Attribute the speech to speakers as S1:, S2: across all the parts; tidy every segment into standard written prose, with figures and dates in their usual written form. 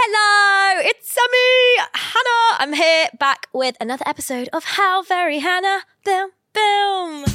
S1: Hello, it's me, Hannah. I'm here back with another episode of How Very Hannah. Boom, boom.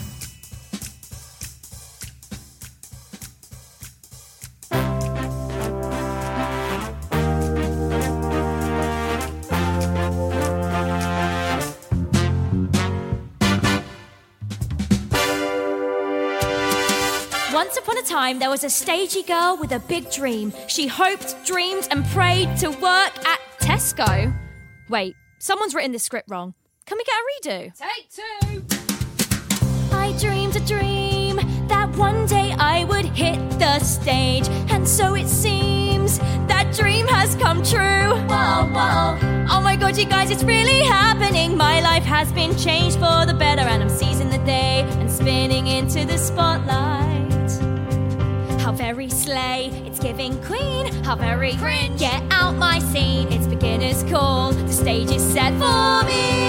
S1: Once upon a time, there was a stagey girl with a big dream. She hoped, dreamed, and prayed to work at Tesco. Wait, someone's written this script wrong. Can we get a redo?
S2: Take 2.
S1: I dreamed a dream that one day I would hit the stage. And so it seems that dream has come true. Whoa, whoa. Oh my God, you guys, it's really happening. My life has been changed for the better, and I'm seizing the day and spinning into the spotlight. How very slay, it's giving queen. How very cringe, get out my scene. It's beginner's call, the stage is set for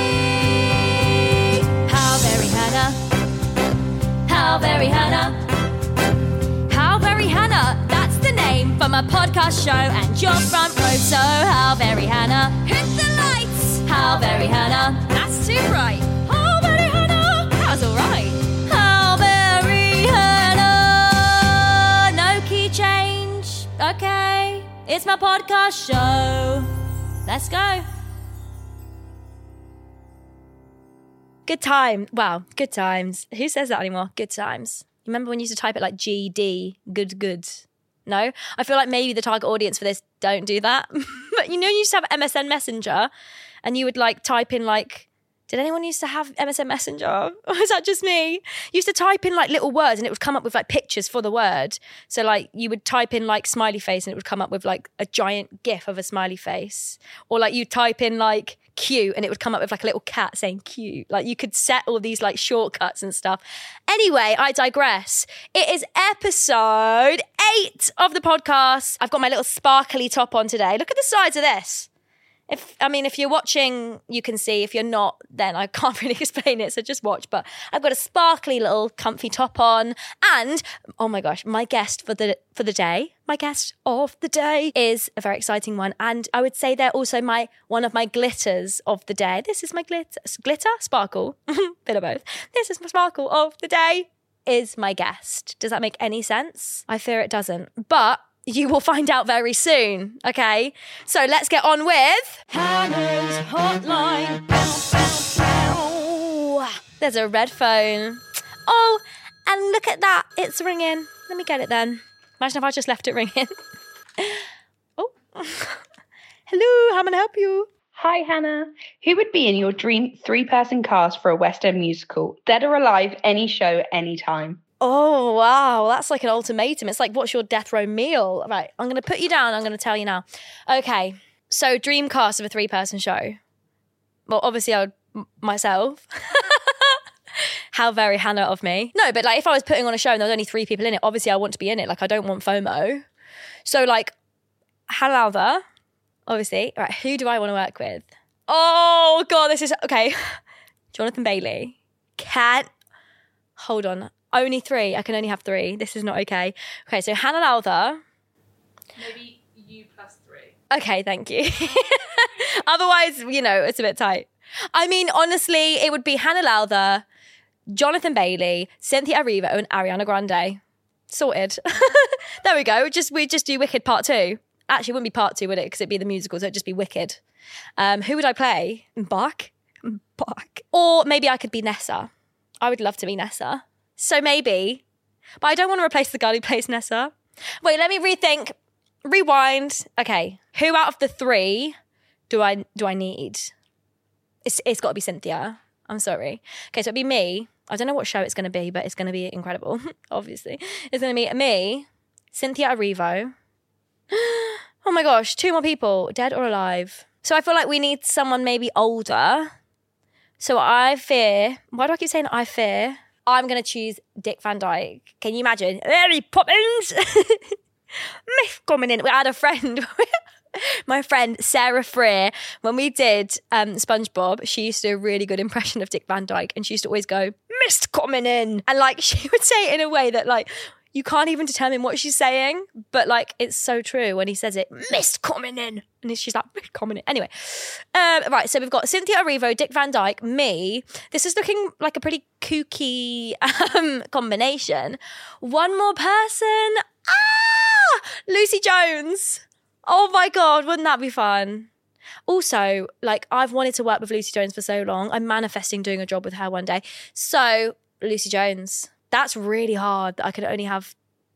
S1: me. How very Hannah, how very Hannah, how very Hannah. That's the name for my podcast show and your front row. So how very Hannah, hit the lights. How very Hannah, that's too bright. How very Hannah, that's alright. How very Hannah. Key change. Okay, it's my podcast show. Let's go. Good time. Wow, good times. Who says that anymore? Good times. You remember when you used to type it like GD, good? No? I feel like maybe the target audience for this don't do that. But you know, you used to have MSN Messenger and you would like type in like, did anyone used to have MSN Messenger? Or is that just me? You used to type in like little words and it would come up with like pictures for the word. So like you would type in like smiley face and it would come up with like a giant gif of a smiley face. Or like you type in like cute and it would come up with like a little cat saying cute. Like you could set all these like shortcuts and stuff. Anyway, I digress. It is episode 8 of the podcast. I've got my little sparkly top on today. Look at the sides of this. If you're watching, you can see. If you're not, then I can't really explain it, so just watch. But I've got a sparkly little comfy top on. And, oh my gosh, my guest for the day, my guest of the day is a very exciting one. And I would say they're also one of my glitters of the day. This is my glitter, sparkle, bit of both. This is my sparkle of the day, is my guest. Does that make any sense? I fear it doesn't. But you will find out very soon, okay? So let's get on with Hannah's Hotline. There's a red phone. Oh, and look at that. It's ringing. Let me get it then. Imagine if I just left it ringing. Oh. Hello, how may I help you?
S2: Hi, Hannah. Who would be in your dream 3-person cast for a West End musical? Dead or alive, any show, anytime.
S1: Oh, wow. That's like an ultimatum. It's like, what's your death row meal? Right, I'm going to put you down. I'm going to tell you now. Okay, so dream cast of a 3-person show. Well, obviously, I would myself. How very Hannah of me. No, but like if I was putting on a show and there was only 3 people in it, obviously I want to be in it. Like I don't want FOMO. So like, Hannah Lowther, obviously. All right, who do I want to work with? Oh, God, this is... Okay. Jonathan Bailey. Hold on. Only 3. I can only have 3. This is not okay. Okay, so Hannah Lowther.
S2: Maybe you plus 3.
S1: Okay, thank you. Otherwise, you know, it's a bit tight. I mean, honestly, it would be Hannah Lowther, Jonathan Bailey, Cynthia Erivo, and Ariana Grande. Sorted. There we go. We just do Wicked Part 2. Actually, it wouldn't be Part 2, would it? Because it'd be the musical, so it'd just be Wicked. Who would I play? Bach. Or maybe I could be Nessa. I would love to be Nessa. So maybe, but I don't want to replace the girl who plays Nessa. Wait, let me rethink. Rewind. Okay, who out of the 3 do I need? It's got to be Cynthia. I'm sorry. Okay, so it'd be me. I don't know what show it's going to be, but it's going to be incredible. Obviously, it's going to be me, Cynthia Erivo. Oh my gosh, 2 more people, dead or alive. So I feel like we need someone maybe older. So I fear. Why do I keep saying I fear? I'm going to choose Dick Van Dyke. Can you imagine? Mary Poppins! Myth coming in. We had a friend, my friend Sarah Freer, when we did SpongeBob, she used to do a really good impression of Dick Van Dyke and she used to always go, mist coming in. And like she would say it in a way that like, You can't even determine what she's saying, but like it's so true when he says it. Miss coming in, and she's like Miss coming in. Anyway, right. So we've got Cynthia Erivo, Dick Van Dyke, me. This is looking like a pretty kooky combination. One more person. Lucy Jones. Oh my God, wouldn't that be fun? Also, like I've wanted to work with Lucy Jones for so long. I'm manifesting doing a job with her one day. So Lucy Jones. That's really hard that I could only have,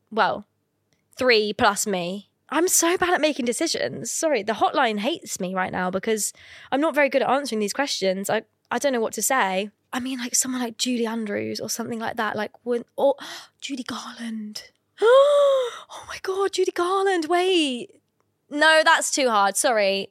S1: 3 plus me. I'm so bad at making decisions. Sorry, the hotline hates me right now because I'm not very good at answering these questions. I don't know what to say. I mean, like someone like Julie Andrews or something like that. Or Judy Garland. Oh my God, Judy Garland. Wait. No, that's too hard. Sorry.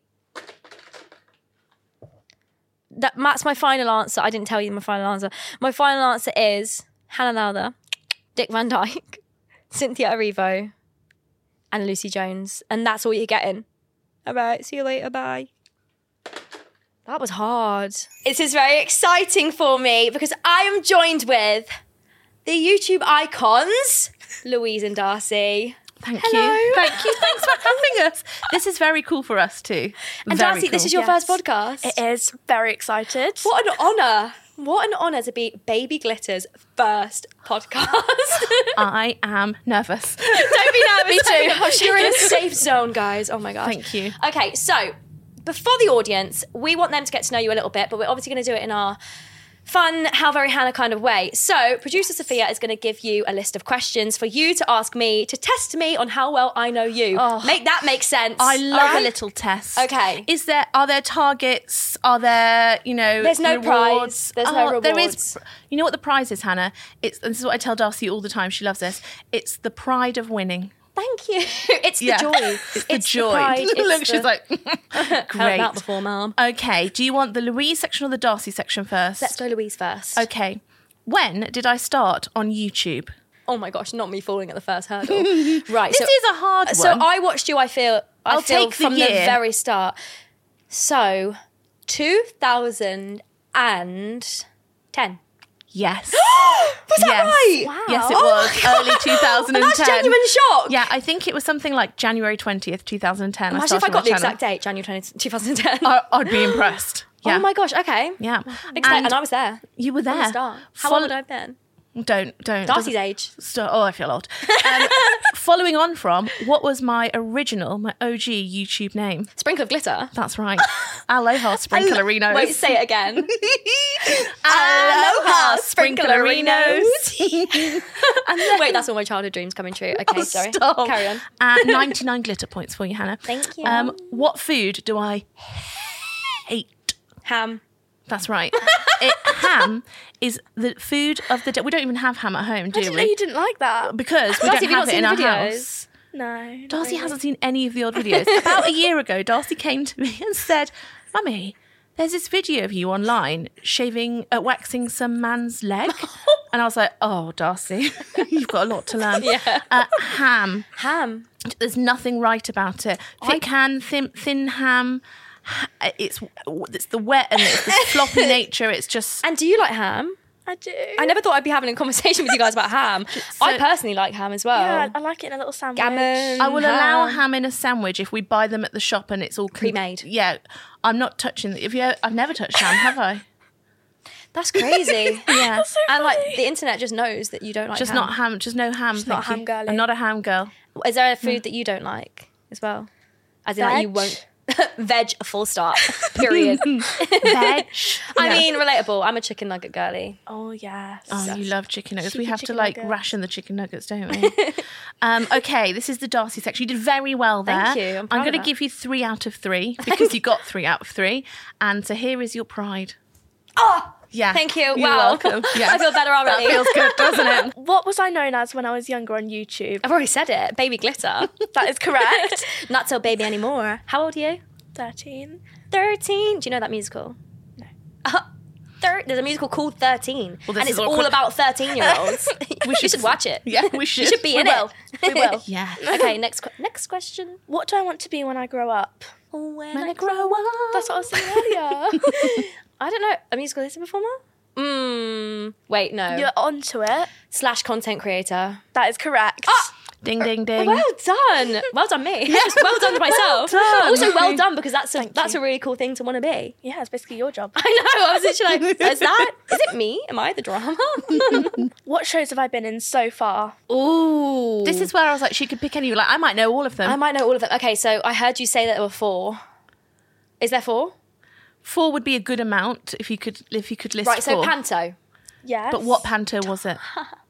S1: That's my final answer. I didn't tell you my final answer. My final answer is Hannah Lowther, Dick Van Dyke, Cynthia Erivo, and Lucy Jones. And that's all you're getting. All right, see you later, bye. That was hard. This is very exciting for me because I am joined with the YouTube icons, Louise and Darcy.
S3: Thank
S1: Hello.
S3: you. Thank you. Thanks for having us. This is very cool for us too.
S1: And
S3: Very
S1: Darcy,
S3: cool.
S1: this is your first podcast.
S4: It is. Very excited.
S1: What an honour. What an honour to be Baby Glitter's first podcast.
S3: I am nervous.
S1: Don't be nervous.
S4: Me too.
S1: You're in a safe zone, guys. Oh my gosh.
S3: Thank you.
S1: Okay, so before the audience, we want them to get to know you a little bit, but we're obviously going to do it in our fun, How Very Hannah kind of way. So producer Sophia is going to give you a list of questions for you to ask me to test me on how well I know you. Make that make sense.
S3: I love
S1: Okay?
S3: a little test.
S1: Okay.
S3: Are there targets? Are there,
S1: There's no
S3: rewards?
S1: prize. There's no
S3: There
S1: rewards.
S3: is. You know what the prize is, Hannah? This is what I tell Darcy all the time. She loves this. It's the pride of winning.
S1: Thank you. It's the
S3: Yeah.
S1: joy.
S3: It's the joy.
S1: pride.
S3: Look,
S1: It's
S3: she's
S1: the-
S3: like,
S1: Heard
S3: great.
S1: that before, Mum.
S3: Okay, do you want the Louise section or the Darcy section first?
S1: Let's go Louise first.
S3: Okay. When did I start on YouTube?
S1: Oh my gosh, not me falling at the first hurdle. Right.
S3: This is a hard one.
S1: So I watched you, I feel
S3: I'll take the
S1: from the
S3: year.
S1: very start. So 2010.
S3: Yes.
S1: Was that
S3: Yes.
S1: right?
S4: Wow.
S3: Yes, it
S1: Oh
S3: was.
S1: my God.
S3: Early 2010.
S1: That's genuine shock.
S3: Yeah, I think it was something like January 20th, 2010.
S1: Imagine if
S3: started
S1: I got
S3: my
S1: the
S3: channel.
S1: exact date, January 2010.
S3: I'd be impressed. Yeah.
S1: Oh my gosh, okay.
S3: Yeah.
S1: And I was there.
S3: You were
S1: From the
S3: there.
S1: start. How old would I have been?
S3: Don't.
S1: Darcy's age.
S3: Oh, I feel old. Following on from, what was my original, my OG YouTube name?
S1: Sprinkle of glitter.
S3: That's right. Aloha Sprinklerinos.
S1: Wait, say it again.
S3: Aloha Sprinklerinos.
S1: Wait, that's all my childhood dreams coming true. Okay, sorry.
S3: Stop.
S1: Carry on.
S3: 99 glitter points for you, Hannah.
S1: Thank you.
S3: What food do I hate?
S1: Ham.
S3: That's right. Ham is the food of the day. We don't even have ham at home, do
S4: I didn't know
S3: we?
S4: you didn't like that.
S3: Because we
S1: Darcy,
S3: don't
S1: have you
S3: have
S1: not
S3: it in
S1: seen
S3: our
S1: the videos?
S3: house.
S4: No. not
S3: Darcy
S4: really.
S3: hasn't seen any of the old videos. About a year ago, Darcy came to me and said, Mummy, there's this video of you online waxing some man's leg. And I was like, oh, Darcy, you've got a lot to learn.
S1: Yeah.
S3: Ham.
S1: Ham.
S3: There's nothing right about it. Thick ham, thin ham. It's the wet and it's the floppy nature. It's just...
S1: And do you like ham?
S4: I do.
S1: I never thought I'd be having a conversation with you guys about ham. I personally like ham as well.
S4: Yeah, I like it in a little sandwich.
S1: Gammon.
S3: I will allow
S1: ham.
S3: ham in a sandwich if we buy them at the shop and it's all
S1: Pre-made.
S3: Yeah, I'm not touching. I've never touched ham, have I?
S1: That's crazy.
S3: Yeah,
S1: And like the internet just knows that you don't like
S3: just
S1: ham.
S3: not ham. Just no ham.
S4: Just not
S3: thank you.
S4: ham girly.
S3: I'm not a ham girl.
S1: Is there a food that you don't like as well? As in like you
S4: Veg.
S1: won't veg full stop. Period.
S3: Veg.
S1: I
S3: Yeah.
S1: mean, relatable. I'm a chicken nugget girly.
S4: Oh, yes.
S3: Oh, you love chicken nuggets. We
S4: Cheeky
S3: have to
S4: chicken
S3: like
S4: nugget.
S3: ration the chicken nuggets, don't we? Okay, this is the Darcy section. You did very well there.
S1: Thank you. I'm proud
S3: going to
S1: of that.
S3: give you 3 out of 3 because you got 3 out of 3. And so here is your pride.
S1: Oh,
S3: Yeah.
S1: thank you.
S3: You're
S1: Wow.
S3: welcome. Yeah.
S1: I feel better already.
S3: That feels good, doesn't it?
S4: What was I known as when I was younger on YouTube?
S1: I've already said it. Baby glitter.
S4: That is correct.
S1: Not so baby anymore. How old are you?
S4: 13.
S1: 13. Do you know that musical?
S4: No.
S1: There's a musical called 13.
S3: Well, this
S1: and
S3: is
S1: it's all
S3: awkward.
S1: about 13-year-olds. you should watch it.
S3: Yeah, we should.
S1: You should be in
S4: will.
S1: it.
S4: We will.
S3: Yeah.
S1: Okay, next question.
S4: What do I want to be when I grow up?
S1: When
S3: I grow up.
S4: That's what I was saying earlier.
S1: I don't know. A musical theatre performer? Wait, no.
S4: You're onto it.
S1: / content creator.
S4: That is correct.
S3: Ding, ding, ding.
S1: Well done. Well done me. Well done to myself.
S3: Well
S1: But also
S3: done.
S1: well done because that's
S4: you.
S1: a really cool thing to want to be.
S4: Yeah, it's basically your job.
S1: I know. I was literally like, is it me? Am I the drama?
S4: What shows have I been in so far?
S1: Ooh.
S3: This is where I was like, she could pick any. Like, I might know all of them.
S1: I might know all of them. Okay, so I heard you say that there were 4. Is there 4?
S3: 4 would be a good amount if you could list
S1: Right, so
S3: 4.
S1: Panto.
S4: Yes.
S3: But what panto was it?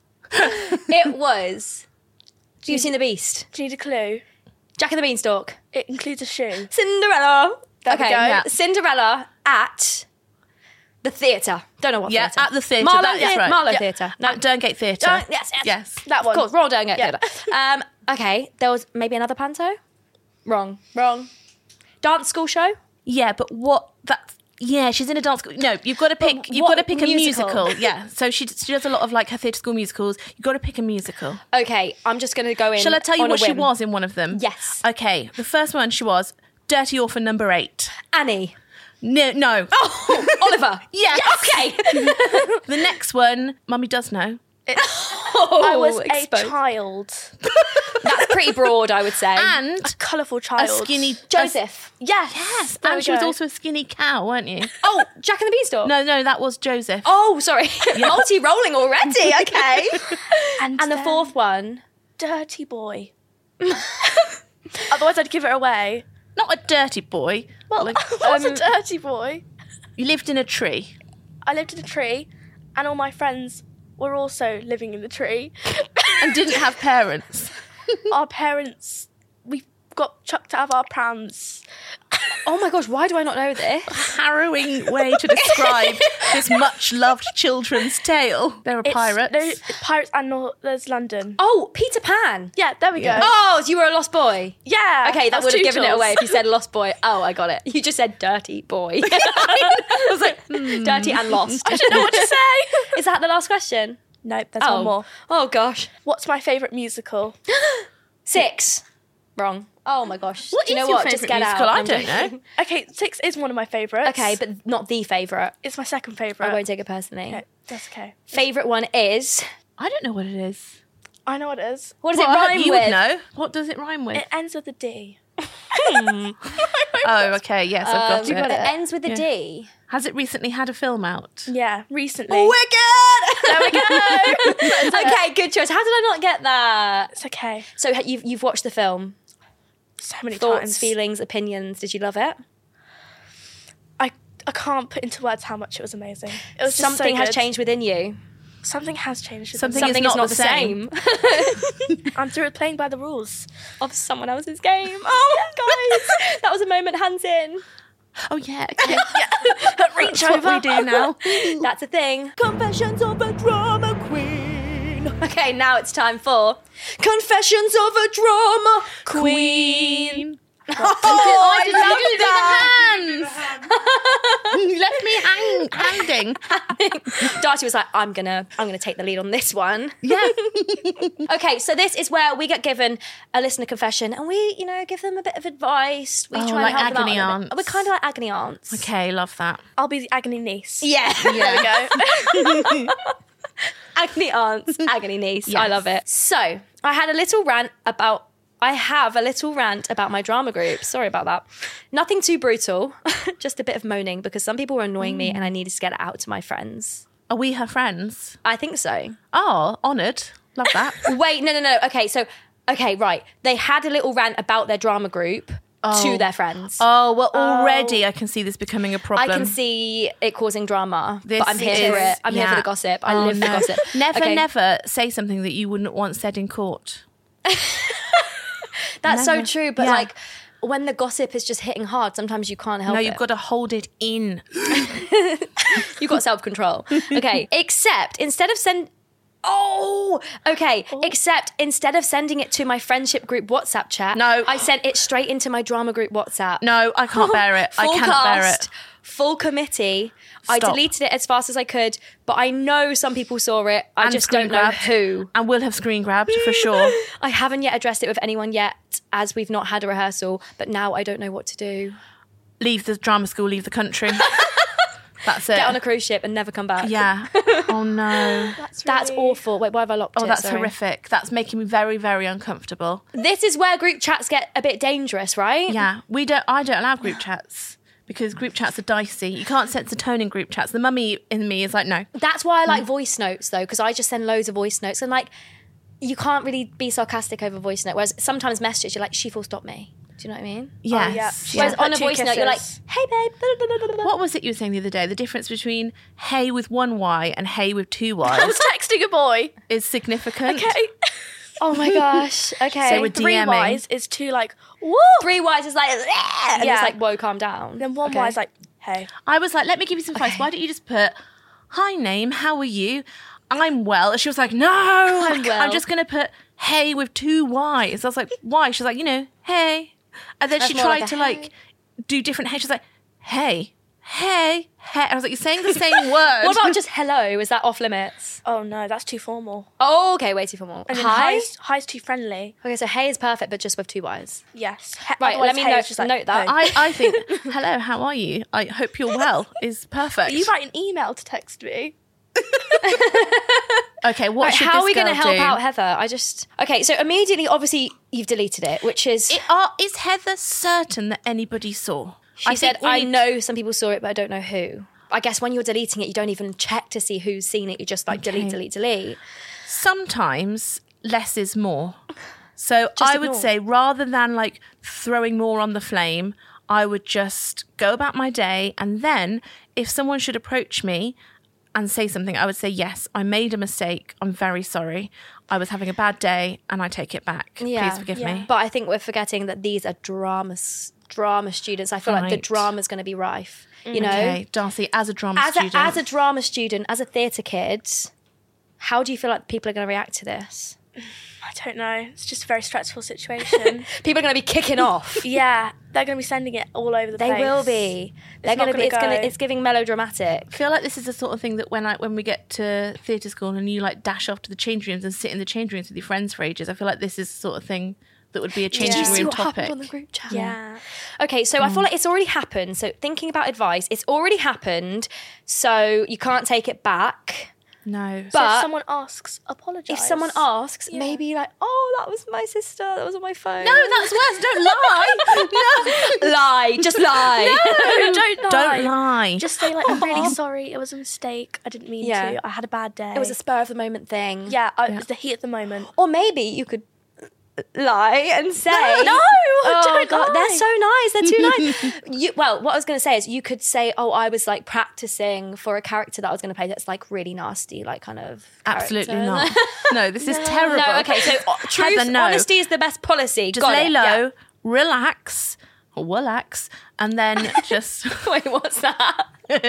S1: It was Beauty and the Beast.
S4: Do you need a clue?
S1: Jack and the Beanstalk.
S4: It includes a shoe.
S1: Cinderella.
S4: There we
S1: okay,
S4: go.
S3: Yeah.
S1: Cinderella at the theatre. Don't know what
S3: Yeah,
S1: theatre.
S3: at the theatre,
S1: Marlow
S3: that is
S1: Theatre.
S3: right.
S1: Marlow
S3: Yeah.
S1: Theatre. No,
S3: At Derngate Theatre.
S1: Yes.
S3: Yes.
S4: That one.
S1: Of course, Royal Derngate
S4: Yeah.
S1: Theatre. Okay, there was maybe another panto. Wrong. Dance school show.
S3: Yeah, but what that? Yeah, she's in a dance school. No, you've got to pick.
S1: But
S3: You've
S1: what
S3: got to pick a
S1: musical?
S3: musical. Yeah, so she does a lot of like her theatre school musicals. You've got to pick a musical.
S1: Okay, I'm just going to go in.
S3: Shall I tell you
S1: on a
S3: what she
S1: whim.
S3: was in one of them?
S1: Yes.
S3: Okay, the first one she was Dirty Orphan number 8.
S1: Annie.
S3: No.
S1: Oh, Oliver.
S3: Yes.
S1: Okay.
S3: The next one, Mummy does know.
S4: I was
S1: exposed.
S4: a child.
S1: That's pretty broad, I would say.
S3: And
S4: A colourful
S3: a
S4: child.
S3: skinny
S1: Joseph.
S4: Yes. There we
S3: and she was
S4: go.
S3: also a skinny cow, weren't you?
S1: Oh, Jack and the Beanstalk.
S3: No, that was Joseph.
S1: Oh, sorry. Multi-rolling already. Okay.
S4: And
S1: And the
S4: then
S1: 4th one.
S4: Dirty boy. Otherwise, I'd give it away.
S3: Not a dirty boy.
S4: Well,
S3: Like,
S4: what's a dirty boy?
S3: you lived in a tree.
S4: I lived in a tree, and all my friends were also living in the tree.
S3: And didn't have parents.
S4: Our parents, we got chucked out of our prams.
S1: Oh my gosh, why do I not know this?
S3: Harrowing way to describe this much-loved children's tale. There are pirates.
S4: Pirates and there's London.
S1: Oh, Peter Pan.
S4: Yeah, there we
S3: Yeah.
S4: go.
S1: Oh, so you were a lost boy.
S4: Yeah.
S1: Okay, that
S4: that's
S1: would have given it
S4: Tootles.
S1: away if you said lost boy. Oh, I got it. You just said dirty boy.
S3: I was like,
S1: Dirty and lost.
S4: I don't know what to say.
S1: Is that the last question?
S4: Nope, there's
S1: Oh.
S4: one more.
S1: Oh gosh.
S4: What's my favourite musical?
S1: 6. Wrong. Oh my gosh.
S3: What
S1: Do you
S3: is
S1: know
S3: your
S1: what? Just
S3: favourite
S1: get
S3: musical?
S1: out.
S3: I
S1: I'm
S3: don't
S1: joking.
S3: know.
S4: Okay, 6 is one of my favourites.
S1: Okay, but not the favourite.
S4: It's my second
S1: I
S4: favourite.
S1: won't take it personally.
S4: Okay, that's okay.
S1: Favourite one is.
S3: I don't know what it is.
S4: I know what it is.
S1: What does
S3: Well,
S1: it
S3: I hope
S1: rhyme
S3: you
S1: with?
S3: would know. What does it rhyme with?
S4: It ends with a D.
S3: Oh, okay. Yes, I've got
S1: You
S3: it.
S1: got it. Ends with a D.
S3: Has it recently had a film out?
S4: Yeah, recently.
S1: Wicked!
S4: There we go.
S1: Okay, good choice. How did I not get that?
S4: It's okay.
S1: So you've watched the film.
S4: So many
S1: Thoughts,
S4: times.
S1: feelings, opinions. Did you love it?
S4: I can't put into words how much it was amazing. It was just
S1: Something
S4: so
S1: has
S4: good.
S1: changed within you.
S4: Something has changed.
S3: Something
S1: Something
S3: is not
S1: the
S3: the same.
S4: I'm through with playing by the rules.
S1: of someone else's game. Oh, guys, that was a moment. Hands in.
S3: Oh, yeah. Okay.
S4: Reach
S3: That's
S4: over.
S3: what we do now.
S1: That's a thing. Confessions of a Drama Queen. Okay, now it's time for Confessions of a Drama Queen.
S3: Oh, I didn't do the hands. You left me hanging.
S1: Darcy was like, I'm gonna take the lead on this one.
S3: Yeah.
S1: Okay, so this is where we get given a listener confession and we, give them a bit of advice. We
S3: Oh,
S1: try
S3: like
S1: and help them
S3: agony
S1: out a little bit.
S3: aunts.
S1: We're kind of like agony aunts.
S3: Okay, love that.
S4: I'll be the agony niece.
S1: Yeah.
S4: There we go.
S1: Agony aunts, agony niece. I
S3: Yes.
S1: love it. So I have a little rant about my drama group. Sorry about that. Nothing too brutal, just a bit of moaning because some people were annoying me and I needed to get it out to my friends.
S3: Are we her friends?
S1: I think so.
S3: Oh, honoured. Love that.
S1: Wait, no. Okay, right. They had a little rant about their drama group to their friends.
S3: Oh, well, already I can see this becoming a problem.
S1: I can see it causing drama,
S3: This
S1: but I'm here for
S3: is-
S1: it. I'm here for
S3: yeah.
S1: the gossip. I
S3: Oh,
S1: live for
S3: no.
S1: gossip.
S3: Never,
S1: Okay.
S3: never say something that you wouldn't want said in court.
S1: That's so
S3: Never.
S1: true, but
S3: Yeah.
S1: like when the gossip is just hitting hard, sometimes you can't help
S3: No,
S1: it.
S3: you've got to hold it in.
S1: You've got self-control. Okay, except instead of except instead of sending it to my friendship group WhatsApp chat,
S3: No.
S1: I sent it straight into my drama group WhatsApp.
S3: No, I can't bear it. I
S1: Full
S3: cannot bear
S1: cast,
S3: it.
S1: Full committee. I
S3: Stop.
S1: deleted it as fast as I could, but I know some people saw it. I
S3: And
S1: just
S3: screen
S1: don't know
S3: grabbed.
S1: who.
S3: And we'll have screen grabbed for sure.
S1: I haven't yet addressed it with anyone yet, as we've not had a rehearsal, but now I don't know what to do.
S3: Leave the drama school, leave the country. That's it.
S1: Get on a cruise ship and never come back.
S3: Yeah. Oh no.
S1: That's
S4: really-
S1: awful. Wait, why have I locked it?
S3: Oh, that's
S1: Sorry.
S3: horrific. That's making me very, very uncomfortable.
S1: This is where group chats get a bit dangerous, right?
S3: Yeah, I don't allow group chats because group chats are dicey. You can't sense the tone in group chats. The mummy in me is like, no.
S1: That's why I like voice notes though, because I just send loads of voice notes and like you can't really be sarcastic over voice note. Whereas sometimes messages you're like, she full stop me. Do you know what I mean?
S3: Yes.
S4: yeah.
S1: Whereas
S4: Put
S1: on a
S4: two
S1: voice note you're like,
S4: kisses.
S1: hey babe.
S3: What was it you were saying the other day? The difference between hey with one Y and hey with two
S4: I was
S3: Ys
S4: texting a boy.
S3: is significant.
S4: Okay.
S1: Oh my gosh. Okay.
S3: So we're
S4: 3
S3: DMing.
S4: Ys is two like, woo.
S1: 3 Ys is like, and it's
S4: Yeah.
S1: like, whoa, calm down.
S4: Then one
S1: Okay.
S4: Y is like, hey.
S3: I was like, let me give you some advice. Why don't you just put, hi name, how are you? I'm well. And she was like, no, I'm
S1: well.
S3: just going to put hey with two Ys. I was like, why? She's like, hey. And then
S1: That's
S3: she
S1: more
S3: tried
S1: like a
S3: to
S1: hey.
S3: like do different hey. She's like, hey. And I was like, you're saying the same word.
S1: What about just hello? Is that off limits?
S4: Oh no, that's too formal.
S1: Oh, okay, way too formal.
S4: And then
S1: Hi?
S4: hi's too friendly.
S1: Okay, so hey is perfect, but just with 2 Ys.
S4: Yes.
S1: Right,
S4: Otherwise,
S1: let me
S4: hey
S1: note-
S4: is just like,
S1: note that.
S4: hey.
S3: I think, hello, how are you? I hope you're well is perfect.
S4: You write an email to text me.
S3: Okay, what
S1: Right,
S3: should
S1: how
S3: this
S1: are we going to
S3: girl
S1: help
S3: do?
S1: out Heather? Okay, so immediately, obviously, you've deleted it, which is
S3: Is Heather certain that anybody saw?
S1: she said,
S3: think we
S1: I
S3: need-
S1: know some people saw it, but I don't know who. I guess when you're deleting it, you don't even check to see who's seen it. You just like
S3: Okay.
S1: delete.
S3: Sometimes less is more. So I would
S1: ignore.
S3: say rather than like throwing more on the flame, I would just go about my day. And then if someone should approach me and say something, I would say, yes, I made a mistake. I'm very sorry. I was having a bad day and I take it back.
S1: Yeah.
S3: Please forgive
S4: Yeah.
S3: me.
S1: But I think we're forgetting that these are drama students. I feel like the
S3: Right.
S1: drama's going to be rife. You know,
S3: Okay, Darcy, as a drama student.
S1: as a drama student, as a theatre kid, how do you feel like people are going to react to this?
S4: I don't know. It's just a very stressful situation.
S1: People are going to be kicking off.
S4: Yeah, they're going to be sending it all over the
S1: They
S4: place.
S1: will be. They're
S4: not
S1: going to be.
S4: gonna go.
S1: It's giving melodramatic.
S3: I feel like this is the sort of thing that when we get to theatre school and you like dash off to the change rooms and sit in the change rooms with your friends for ages, I feel like this is the sort of thing that would be a changing
S4: Did you see
S3: room
S1: what
S3: topic.
S1: happened on the group chat?
S4: Yeah.
S1: Okay, so I feel like it's already happened. So thinking about advice, it's already happened. So you can't take it back.
S3: No.
S4: So
S1: But
S4: if someone asks, apologise.
S1: if someone asks, maybe like, oh, that was my sister. That was on my phone.
S3: No, that's worse. Don't lie. No.
S1: lie. Just lie.
S4: No, don't lie.
S3: Don't lie.
S4: Just say like, I'm really sorry. It was a mistake. I didn't mean
S1: Yeah.
S4: to. I had a bad day.
S1: It was a spur of the moment thing.
S4: yeah. It was the heat of the moment.
S1: Or maybe you could lie and say
S4: No,
S1: oh
S4: don't
S1: God,
S4: lie.
S1: they're so nice, they're too nice. Well, what I was going to say is you could say, oh, I was like practicing for a character that I was going to play that's like really nasty, like kind of
S3: Absolutely
S1: character.
S3: not. No, this is terrible.
S1: No, okay, so truth,
S3: Heather, no.
S1: honesty is the best policy.
S3: Just
S1: Got
S3: lay
S1: it.
S3: low,
S1: Yeah.
S3: relax, or relax, and then just
S1: Wait, what's that?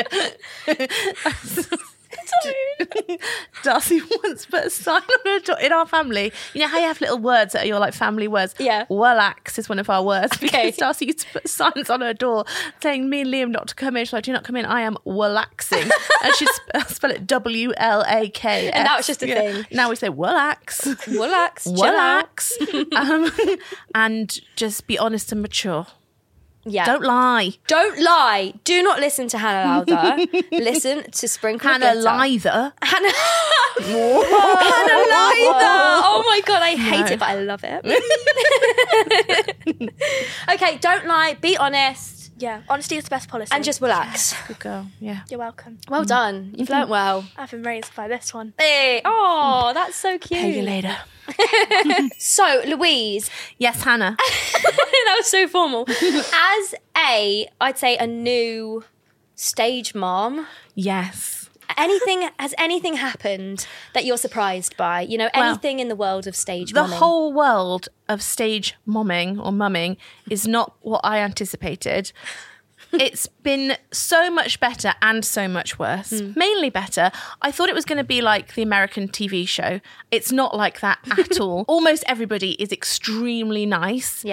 S3: Darcy once put a sign on her door in our family. You know how you have little words that are your like family words?
S1: Yeah.
S3: Relax is one of our words. Because
S1: Okay.
S3: Darcy used to put signs on her door saying me and Liam not to come in. She's like, do not come in. I am relaxing. And she'd spell it WLAK.
S1: And now it's just a thing.
S3: Now we say relax.
S1: Relax. Chill out.
S3: Relax. And just be honest and mature.
S1: Yeah.
S3: Don't lie.
S1: Don't lie. Do not listen to Hannah Lowther. Listen to Sprinkle
S3: Hannah
S1: Glitter.
S3: Lither.
S1: Hannah Lowther. Oh my God, I hate it, but I love it. Okay, don't lie. Be honest.
S4: Yeah. Honesty is the best policy.
S1: And just relax.
S3: Good girl. Yeah.
S4: You're welcome.
S1: Well done. You've learnt well.
S4: I've been raised by this one.
S1: Hey. Oh, that's so cute.
S3: Pay you later.
S1: So, Louise,
S3: Yes, Hannah.
S1: that was so formal. As I'd say a new stage mom,
S3: Yes.
S1: has anything happened that you're surprised by? You know,
S3: Well,
S1: anything in the world of stage
S3: The
S1: momming?
S3: whole world of stage momming or mumming is not what I anticipated. It's been so much better and so much worse. Mainly better. I thought it was going to be like the American TV show. It's not like that at all. Almost everybody is extremely nice.
S1: Yeah.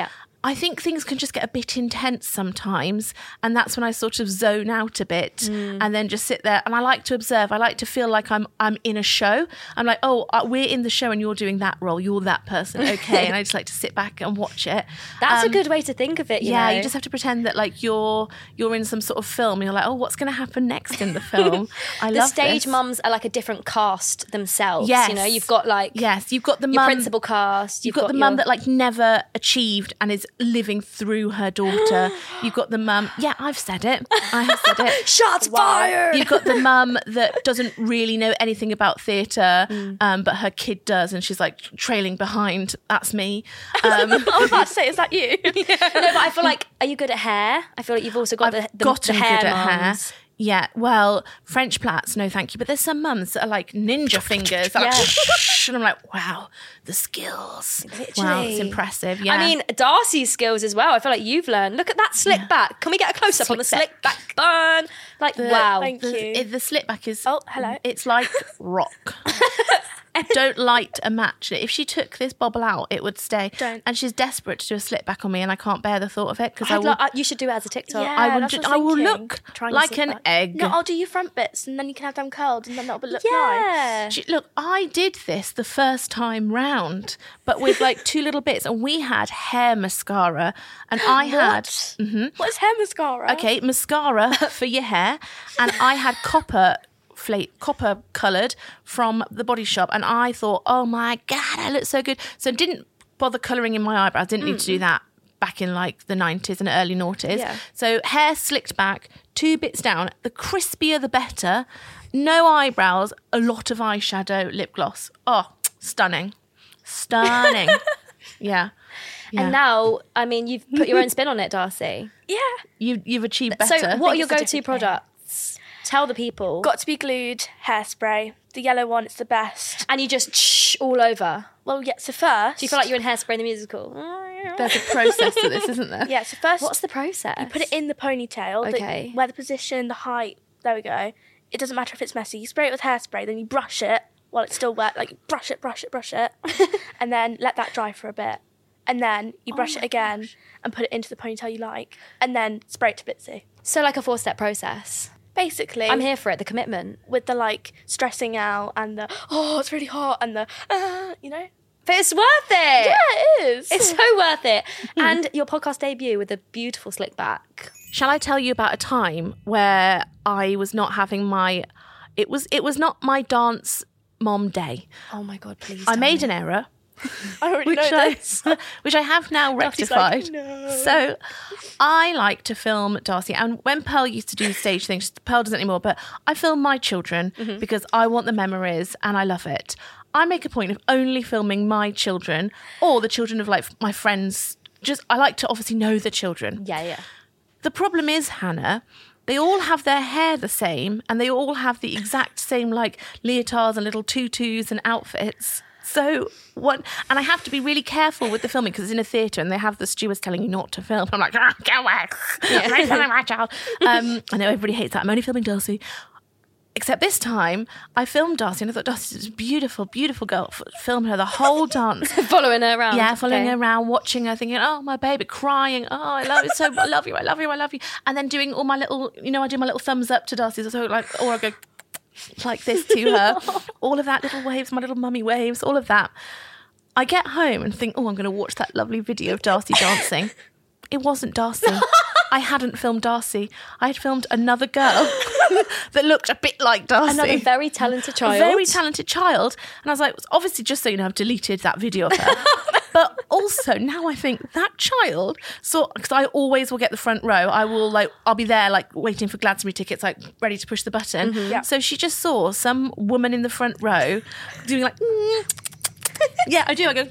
S3: I think things can just get a bit intense sometimes, and that's when I sort of zone out a bit and then just sit there. And I like to observe. I like to feel like I'm in a show. I'm like, oh, we're in the show and you're doing that role. You're that person, okay? And I just like to sit back and watch it.
S1: That's a good way to think of it. You know?
S3: You just have to pretend that like you're in some sort of film. And you're like, oh, what's going to happen next in the film? I love
S1: the stage
S3: this.
S1: mums are like a different cast themselves.
S3: Yes.
S1: You know, you've got like
S3: you've got the
S1: your
S3: mum,
S1: principal cast.
S3: You've got the mum that like never achieved and is living through her daughter. You've got the mum. Yeah, I've said it. I have said it.
S1: Shots fired.
S3: You've got the mum that doesn't really know anything about theatre, but her kid does, and she's like trailing behind. That's me.
S4: I was about to say, is that you?
S1: No, but I feel like, are you good at hair? I feel like you've also got the
S3: gotten
S1: hair
S3: good at hair.
S1: mums.
S3: Yeah, well, French plaits, no thank you. But there's some mums that are like ninja fingers. That are like, and I'm like, wow, the skills. Wow,
S1: Literally.
S3: it's impressive. Yeah.
S1: I mean, Darcy's skills as well. I feel like you've learned. Look at that slick back. Can we get a close up on the
S3: Slick
S1: slick back bun? Like, wow.
S4: Thank you.
S3: the slip back is.
S4: Oh, hello.
S3: It's like rock. Don't light a match. If she took this bobble out, it would stay.
S4: Don't.
S3: And she's desperate to do a slip back on me, and I can't bear the thought of it because
S1: you should do it as a TikTok.
S4: Yeah.
S3: I
S4: that's what
S3: I
S4: I'm
S3: will
S4: thinking.
S3: look
S1: Trying to
S3: like
S1: slip
S3: an
S1: back.
S3: egg.
S4: No, I'll do your front bits and then you can have them curled and then that'll look nice.
S1: Yeah.
S3: Look, I did this the first time round, but with like two little bits, and we had hair mascara, and I had
S4: What is hair mascara?
S3: okay mascara for your hair, and I had copper coloured from the Body Shop, and I thought, oh my god, I look so good. So didn't bother colouring in my eyebrows. Didn't need to do that back in like the 90s and early noughties.
S1: Yeah.
S3: So hair slicked back, two bits down. The crispier the better. No eyebrows, a lot of eyeshadow, lip gloss. Oh, stunning. Yeah.
S1: And now, I mean, you've put your own spin on it, Darcy.
S4: Yeah.
S3: You've achieved better.
S1: So what are your
S4: it's a
S1: go-to
S4: different
S1: products? Tell the people.
S4: Got to be glued hairspray. The yellow one, it's the best.
S1: And you just all over.
S4: Well, yeah, so first.
S1: Do you feel like you're in Hairspray the musical?
S3: There's a process to this, isn't there?
S4: Yeah, so first.
S1: What's the process?
S4: You put it in the ponytail.
S1: Okay.
S4: Where the position, the height. There we go. It doesn't matter if it's messy. You spray it with hairspray, then you brush it while it's still wet. Like, brush it. And then let that dry for a bit. And then you brush it again and put it into the ponytail you like. And then spray it to Bitsy.
S1: So like a 4-step process.
S4: Basically.
S1: I'm here for it, the commitment.
S4: With the, like, stressing out and the, oh, it's really hot, and the, you know?
S1: But it's worth it.
S4: Yeah, it is.
S1: It's so worth it. And your podcast debut with a beautiful slick back.
S3: Shall I tell you about a time where I was not having my... It was not my dance mom day.
S1: Oh my God, please
S3: I made an error.
S4: I already know this.
S3: Which I have now
S4: Darcy's
S3: rectified.
S4: like, no.
S3: So I like to film Darcy, and when Pearl used to do stage things, Pearl doesn't anymore, but I film my children because I want the memories and I love it. I make a point of only filming my children or the children of like my friends. Just I like to obviously know the children.
S1: Yeah.
S3: The problem is, Hannah, they all have their hair the same and they all have the exact same like leotards and little tutus and outfits. So and I have to be really careful with the filming because it's in a theatre and they have the stewards telling you not to film. I'm like, go away. I'm filming my child. I know everybody hates that. I'm only filming Darcy. Except this time, I filmed Darcy and I thought Darcy was a beautiful, beautiful girl. Film her the whole dance.
S1: Following her around.
S3: Yeah, following her around, watching her, thinking, oh, my baby, crying. Oh, I love it so I love you, I love you, I love you. And then doing all my little, I do my little thumbs up to Darcy. So like, or I go like this to her. All of that, little waves, my little mummy waves, all of that. I get home and think, oh, I'm going to watch that lovely video of Darcy dancing. It wasn't Darcy. I hadn't filmed Darcy. I had filmed another girl that looked a bit like Darcy.
S1: Another very talented child.
S3: A very talented child. And I was like, obviously, just so you know, I've deleted that video of her. But also, now I think that child because I always will get the front row. I'll be there, like, waiting for Glastonbury tickets, like, ready to push the button.
S4: Yeah.
S3: So she just saw some woman in the front row doing like, yeah, I do. I go,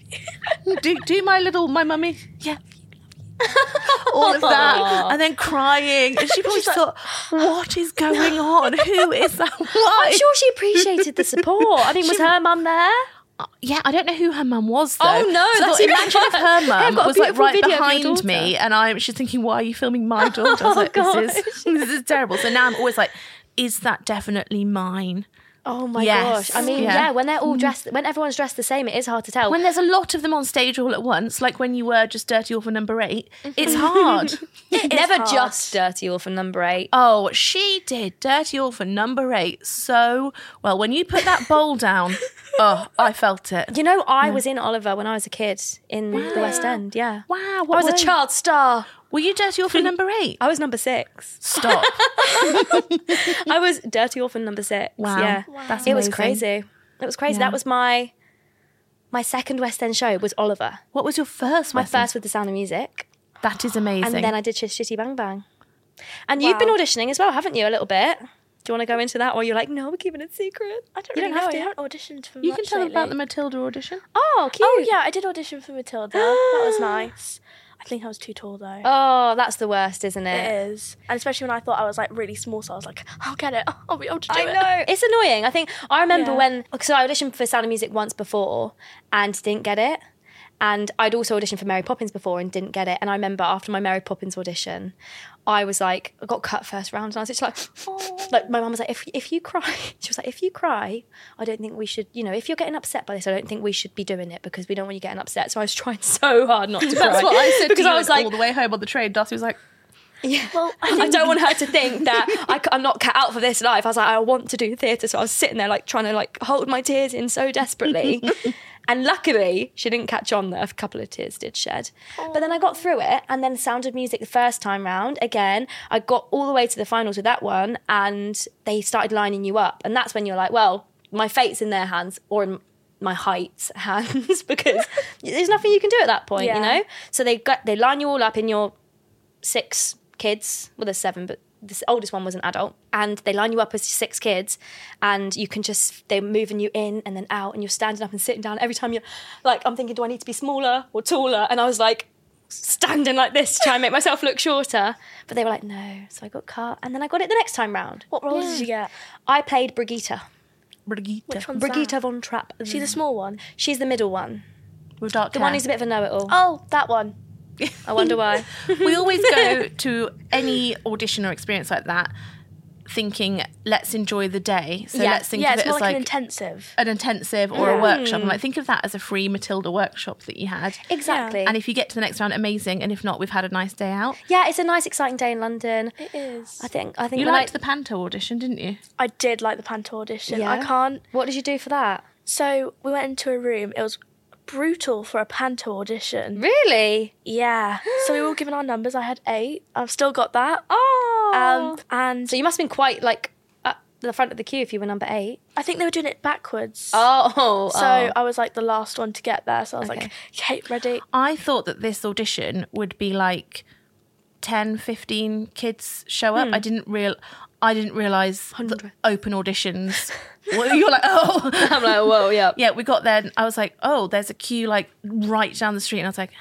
S3: do my mummy. Yeah. All of that, and then crying, and she probably just thought, "What is going on? Who is that?" Why?
S1: I'm sure she appreciated the support. I mean, was her mum there?
S3: Yeah, I don't know who her mum was though.
S1: Oh no,
S3: so
S1: that's
S3: imagine if her
S1: I've
S3: mum
S1: got a
S3: was like
S1: beautiful
S3: right
S1: video of your
S3: behind me, and she's thinking, "Why are you filming my daughter?" I was like, "This is terrible." So now I'm always like, "Is that definitely mine?"
S1: Oh my
S3: Yes.
S1: gosh. I mean,
S3: Yeah.
S1: yeah, when they're all dressed, when everyone's dressed the same, it is hard to tell.
S3: When there's a lot of them on stage all at once, like when you were just Dirty Orphan number 8, it's hard.
S1: Never
S4: hard.
S1: just Dirty Orphan number 8.
S3: Oh, she did Dirty Orphan number 8 so well. When you put that bowl down, oh, I felt it.
S1: You know, I was in Oliver when I was a kid in the West End. Yeah.
S3: Wow,
S1: I
S3: what
S1: was a child star.
S3: Were you Dirty Orphan number 8?
S1: I was number 6.
S3: Stop.
S1: I was Dirty Orphan number 6.
S3: Wow.
S1: Yeah.
S3: That's
S1: It was
S3: amazing.
S1: crazy. It was crazy.
S3: Yeah.
S1: That was my second West End show was Oliver.
S3: What was your first
S1: My
S3: West End?
S1: first with The Sound of Music.
S3: That is amazing.
S1: And then I did Shitty Bang Bang. And you've been auditioning as well, haven't you, a little bit? Do you want to go into that, or you're like, no, we're keeping it secret?
S4: I don't
S1: You
S4: really
S1: don't have
S4: know.
S1: to.
S4: I haven't auditioned for
S3: you
S4: much
S3: can tell them
S4: lately.
S3: about the Matilda audition.
S1: Oh, cute.
S4: Oh yeah, I did audition for Matilda. That was nice. I think I was too tall though.
S1: Oh, that's the worst, isn't
S4: It
S1: it?
S4: is. And especially when I thought I was like really small, so I was like, I'll get it. I'll be able to do
S1: I
S4: it.
S1: know. It's annoying. I think I remember
S4: Yeah.
S1: when, because I auditioned for Sound of Music once before and didn't get it. And I'd also auditioned for Mary Poppins before and didn't get it. And I remember after my Mary Poppins audition, I was like, I got cut first round, and I was just like, oh. Like my mum was like, if you cry, she was like, if you cry, I don't think we should, if you're getting upset by this, I don't think we should be doing it because we don't want you getting upset. So I was trying so hard not to cry.
S3: That's what I said
S1: because
S3: to you
S1: I was like,
S3: all the way home on the train. Darcy was like,
S1: yeah.
S4: Well,
S1: I don't want her to think that I'm not cut out for this life. I was like, I want to do theatre. So I was sitting there like trying to like hold my tears in so desperately. And luckily, she didn't catch on that a couple of tears did shed. But then I got through it. And then Sound of Music the first time round, again, I got all the way to the finals with that one. And they started lining you up. And that's when you're like, well, my fate's in their hands or in my height's hands because there's nothing you can do at that point,
S4: Yeah.
S1: So they line you all up in your 6 kids. Well, there's 7, but the oldest one was an adult. And they line you up as 6 kids, and you can they're moving you in and then out, and you're standing up and sitting down. Every time you're like, I'm thinking, do I need to be smaller or taller? And I was like standing like this to try and make myself look shorter. But they were like, no. So I got cut, and then I got it the next time round.
S4: what role did you get?
S1: I played Brigitte.
S3: Brigitte.
S4: Which one's
S1: Brigitte
S4: that?
S1: von Trapp.
S4: She's the small one.
S1: She's the middle one.
S3: With dark
S1: The
S3: hair.
S1: one who's a bit of a know-it-all.
S4: Oh, that one.
S1: I wonder why.
S3: We always go to any audition or experience like that thinking, let's enjoy the day. So
S1: Yeah.
S3: let's think
S4: Yeah,
S3: of
S4: it's
S3: it
S4: more
S3: as
S4: like an
S3: like
S4: intensive.
S3: an intensive or a workshop. And like, think of that as a free Matilda workshop that you had.
S1: Exactly.
S3: And if you get to the next round, amazing. And if not, we've had a nice day out.
S1: Yeah, it's a nice, exciting day in London.
S4: It is.
S1: I think
S3: You
S1: when
S3: liked the Panto audition, didn't you?
S4: I did like the Panto audition.
S1: Yeah?
S4: I can't.
S1: What did you do for that?
S4: So we went into a room. It was brutal for a Panto audition.
S1: Really?
S4: Yeah. So we were all given our numbers. I had 8. I've still got that.
S1: Oh.
S4: And
S1: So you must have been quite like at the front of the queue if you were number 8.
S4: I think they were doing it backwards.
S1: Oh.
S4: So I was like the last one to get there. So I was
S1: Okay.
S4: like, okay, ready.
S3: I thought that this audition would be like 10, 15 kids show up. I didn't realise that open auditions. Well, you're like, oh.
S1: I'm like, whoa, yeah.
S3: Yeah, we got there and I was like, oh, there's a queue like right down the street. And I was like,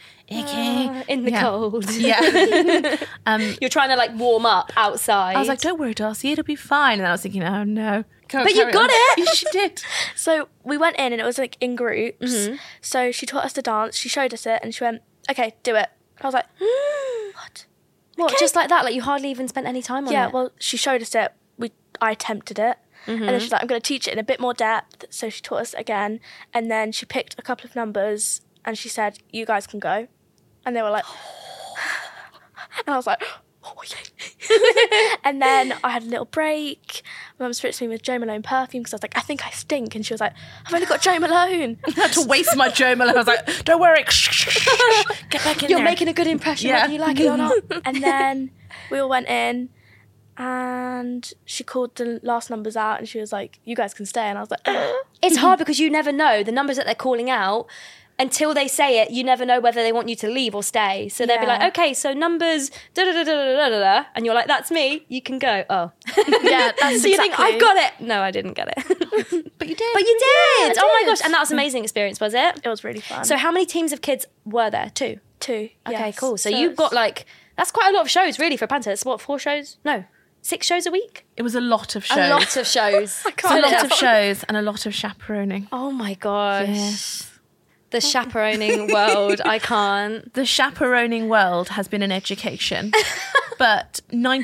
S3: okay.
S1: In the
S3: Yeah.
S1: cold.
S3: Yeah.
S1: You're trying to like warm up outside.
S3: I was like, don't worry, Darcy, it'll be fine. And then I was thinking, oh no.
S1: But you got it.
S3: Yes, she did.
S4: So we went in and it was like in groups. So she taught us to dance. She showed us it and she went, okay, do it. I was like, what?
S1: what? Just like that? Like you hardly even spent any time on
S4: Yeah,
S1: it?
S4: well, she showed us it. I attempted it. And then she's like, I'm going to teach it in a bit more depth. So she taught us again. And then she picked a couple of numbers and she said, you guys can go. And they were like, and I was like, oh, yeah. And then I had a little break. My mum spritzed me with Jo Malone perfume because I was like, I think I stink. And she was like, I've only got Jo Malone.
S3: I had to waste my Jo Malone. I was like, don't worry. Get back in
S1: You're
S3: there.
S1: making a good impression
S3: Yeah.
S1: whether you like it or not.
S4: And then we all went in and she called the last numbers out and she was like, you guys can stay. And I was like,
S1: It's hard because you never know the numbers that they're calling out. Until they say it, you never know whether they want you to leave or stay. So they'll be
S4: Yeah.
S1: like, okay, so numbers, da-da-da-da-da-da-da, and you're like, that's me, you can go. Oh.
S4: yeah, that's
S1: So you think,
S4: exactly.
S1: I've got it. No, I didn't get it.
S3: But you did.
S1: But you did.
S4: I
S1: Oh my
S4: did.
S1: gosh. And that was an amazing experience, was it?
S4: It was really fun.
S1: So how many teams of kids were there? 2?
S4: 2.
S1: Okay,
S4: yes.
S1: cool. So you've got like, that's quite a lot of shows really for a Panther. It's what, 4 shows? No, 6 shows a week?
S3: It was a lot of shows.
S1: A lot of shows.
S3: It's a lot of shows and a lot of chaperoning.
S1: Oh my gosh.
S3: Yes.
S1: The chaperoning world. I can't.
S3: The chaperoning world has been an education. but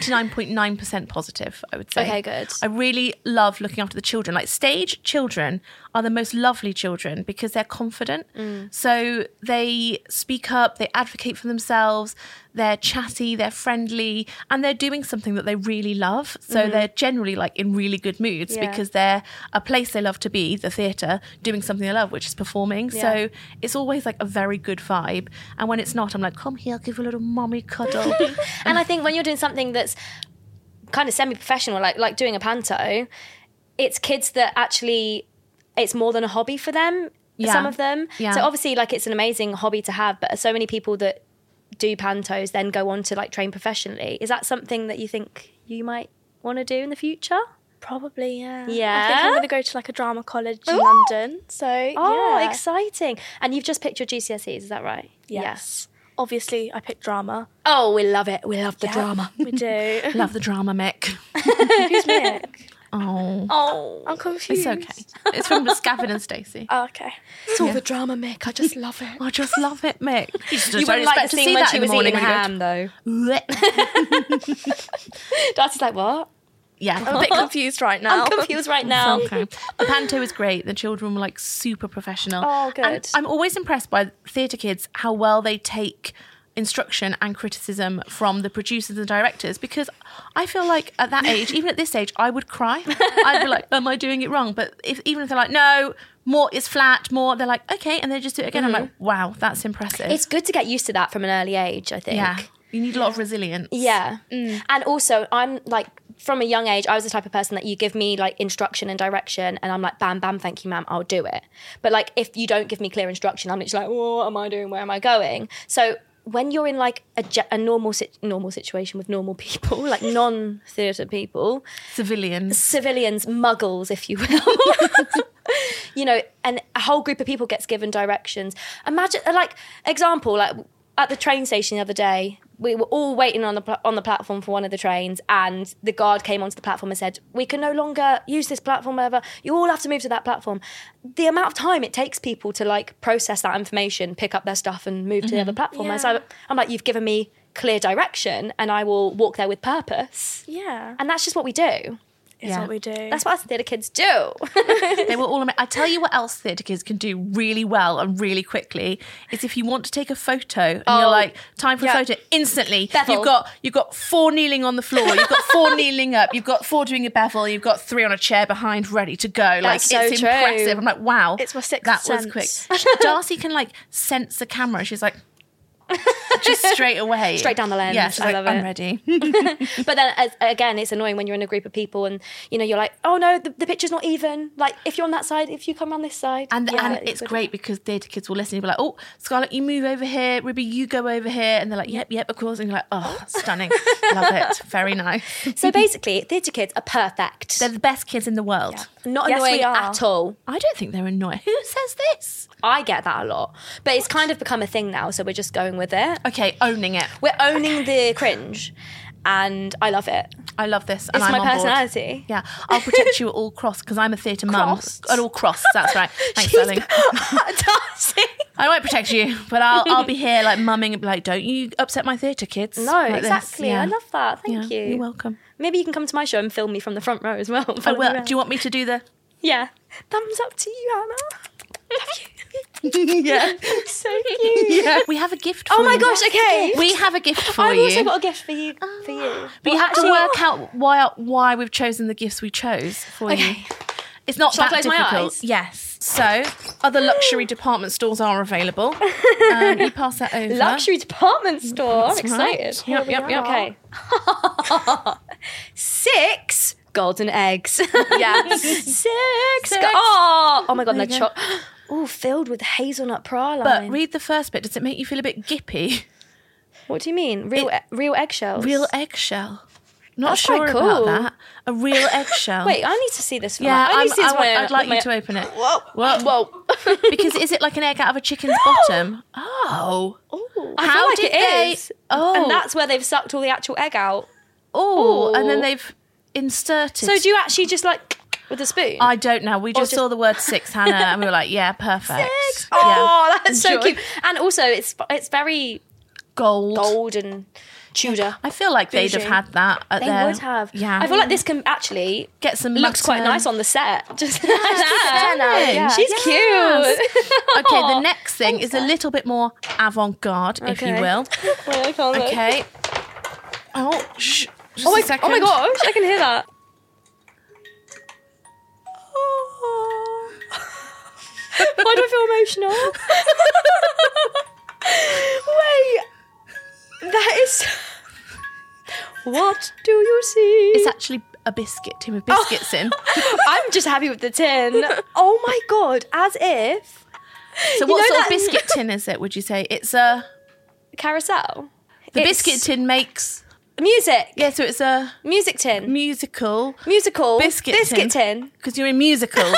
S3: 99.9% positive, I would say.
S1: Okay, good.
S3: I really love looking after the children. Like, stage children are the most lovely children because they're confident. So they speak up, they advocate for themselves, they're chatty, they're friendly, and they're doing something that they really love. So they're generally like in really good moods because they're a place they love to be, the theatre, doing something they love, which is performing. So it's always like a very good vibe. And when it's not, I'm like, come here, give a little mommy cuddle.
S1: And I think when you're doing something that's kind of semi-professional, like doing a panto, it's kids that actually, it's more than a hobby for them, some of them.
S3: Yeah.
S1: So obviously, like, it's an amazing hobby to have, but so many people that do pantos then go on to like train professionally. Is that something that you think you might want to do in the future?
S4: Probably, yeah.
S1: Yeah?
S4: I think I'm going to go to like a drama college in London. So,
S1: Oh,
S4: yeah.
S1: exciting. And you've just picked your GCSEs, is that right?
S4: Yes. Obviously, I picked drama.
S1: Oh, we love it. We love the drama.
S4: We do.
S3: Love the drama, Mick.
S4: Who's Mick?
S3: Oh,
S1: Oh,
S4: I'm confused.
S3: it's okay. It's from Gavin and Stacey.
S4: Oh, okay.
S1: it's all the drama, Mick. I just love it.
S3: I just love it, Mick. You just
S1: You
S3: don't
S1: wouldn't like
S3: expect
S1: the
S3: to
S1: scene
S3: see
S1: when
S3: that
S1: she
S3: in
S1: was
S3: the morning
S1: eating
S3: when you go,
S1: ham, though. Darcy's like, what?
S3: yeah.
S4: I'm a bit confused right now.
S1: I'm confused right now.
S3: Okay. The panto was great. The children were like super professional.
S1: Oh, good.
S3: And I'm always impressed by theatre kids, how well they take instruction and criticism from the producers and directors, because I feel like at that age, even at this age, I would cry. I'd be like, am I doing it wrong? But even if they're like, no, more is flat, more, they're like, okay, and they just do it again. I'm like, wow, that's impressive.
S1: It's good to get used to that from an early age, I think.
S3: yeah. You need a lot of resilience.
S1: Yeah. And also, I'm like, from a young age, I was the type of person that you give me like instruction and direction, and I'm like, bam, bam, thank you, ma'am, I'll do it. But like, if you don't give me clear instruction, I'm just like, what am I doing? Where am I going? So when you're in like a normal situation with normal people, like non-theatre people,
S3: Civilians.
S1: muggles, if you will, you know, and a whole group of people gets given directions. Imagine, like, example, like at the train station the other day, we were all waiting on the platform for one of the trains, and the guard came onto the platform and said, we can no longer use this platform, whatever. You all have to move to that platform. The amount of time it takes people to like process that information, pick up their stuff and move to the other platform.
S4: Yeah.
S1: And so I'm like, you've given me clear direction and I will walk there with purpose.
S4: Yeah.
S1: And that's just what we do.
S4: It's
S3: Yeah.
S4: what we do.
S1: That's what us theatre kids do.
S3: They were all. I tell you what else theatre kids can do really well and really quickly is if you want to take a photo and you're like, time for a photo instantly.
S1: Bevel.
S3: You've got 4 kneeling on the floor. You've got 4 kneeling up. You've got 4 doing a bevel. You've got 3 on a chair behind, ready to go. Like,
S1: That's so
S3: it's
S1: true.
S3: impressive. I'm like, wow,
S4: It's my sixth
S3: that was
S4: sense.
S3: quick. Darcy can like sense the camera. She's like. Just straight away.
S1: Straight down the lens.
S3: Yeah, she's
S1: I
S3: like,
S1: love
S3: I'm
S1: it.
S3: ready.
S1: But then again, it's annoying when you're in a group of people and, you know, you're like, oh no, the picture's not even. Like, if you're on that side, if you come around this side.
S3: And
S1: Yeah,
S3: it's great because theatre kids will listen and be like, oh, Scarlett, you move over here. Ruby, you go over here. And they're like, yep, of course. And you're like, oh, stunning. Love it. Very nice.
S1: So basically, theatre kids are perfect.
S3: They're the best kids in the world.
S1: Not
S4: Yes, we
S1: annoying
S4: are.
S1: at all.
S3: I don't think they're annoying. Who says this?
S1: I get that a lot. But it's kind of become a thing now, so we're just going with it.
S3: Okay, owning it.
S1: We're owning the cringe, and I love it.
S3: I love this. And
S1: It's
S3: I'm
S1: my
S3: on board.
S1: personality.
S3: Yeah, I'll protect you at all costs because I'm a theatre mum.
S1: Crossed?
S3: At all costs, that's right. Thanks, darling.
S1: Darcy.
S3: I won't protect you, but I'll be here like mumming and be like, don't you upset my theatre kids.
S1: No,
S3: like this.
S1: exactly.
S3: Yeah.
S1: I love that. Thank
S3: Yeah,
S1: you.
S3: You're welcome.
S1: Maybe you can come to my show and film me from the front row as well.
S3: I
S1: Follow me
S3: will.
S1: around.
S3: Do you want me to do the...
S1: Yeah. Thumbs up to you, Hannah. Love you.
S3: Yeah.
S1: So cute.
S3: Yeah. We have a gift for
S1: Oh
S3: you.
S1: my gosh, okay.
S3: We have a gift for
S1: I've
S3: you.
S1: also got a gift for you.
S3: But you have to work out why we've chosen the gifts we chose for you.
S1: Okay.
S3: It's not
S1: Shall I
S3: that
S1: close my
S3: difficult.
S1: eyes?
S3: Yes. So, other luxury department stores are available. You pass that over.
S1: Luxury department store. I'm
S3: That's right.
S1: excited.
S3: Yep.
S1: Okay. 6 golden eggs.
S4: Yes.
S1: 6. Oh my god,
S3: There
S1: they're
S3: you go.
S1: filled with hazelnut praline.
S3: But read the first bit. Does it make you feel a bit gippy?
S1: What do you mean? Real eggshells?
S3: Real eggshell. Not
S1: That's
S3: sure
S1: quite
S3: about
S1: cool.
S3: that. A real eggshell.
S1: Wait, I need to see this.
S3: Yeah,
S1: I need to see this
S3: I'd like you to open it. Whoa. Because is it like an egg out of a chicken's bottom? Oh.
S1: I
S3: How
S1: feel like
S3: did
S1: it
S3: they-
S1: is.
S3: Oh.
S1: And that's where they've sucked all the actual egg out.
S3: Oh. And then
S1: Ooh.
S3: they've inserted.
S1: So do you actually just like with a spoon?
S3: I don't know. We just
S1: just-
S3: saw the word 6, Hannah, and we were like, yeah, perfect.
S1: 6. Oh,
S3: Yeah.
S1: that's so
S3: Enjoy.
S1: cute. And also, it's very
S3: Gold.
S1: gold and Tudor.
S3: I feel like they'd have
S4: Bougie.
S3: had that at
S1: They
S3: their...
S1: would have.
S3: Yeah.
S1: I feel like this can actually
S3: Get some
S1: looks quite
S3: mutton.
S1: nice on the set. Just
S4: Yeah, yeah.
S1: She's
S3: Yes.
S1: cute.
S3: Okay, the next thing is a little bit more avant-garde, if you
S1: Okay.
S3: will.
S1: Wait, I can't look.
S3: Okay. Oh, shh. Just
S1: Oh
S3: a
S1: my,
S3: second.
S1: oh my gosh, I can hear that. Why do I feel emotional? Wait, that is. What do you see?
S3: It's actually a biscuit tin with biscuits in.
S1: I'm just happy with the tin. Oh my god, as if
S3: So
S1: You
S3: what
S1: know
S3: sort of
S1: that-
S3: biscuit tin is it, would you say? It's a...
S1: carousel.
S3: The
S1: It's
S3: biscuit tin makes...
S1: music.
S3: Yeah, so it's a
S1: Music tin.
S3: musical...
S1: Musical
S3: Biscuit tin.
S1: tin.
S3: Because you're in musicals.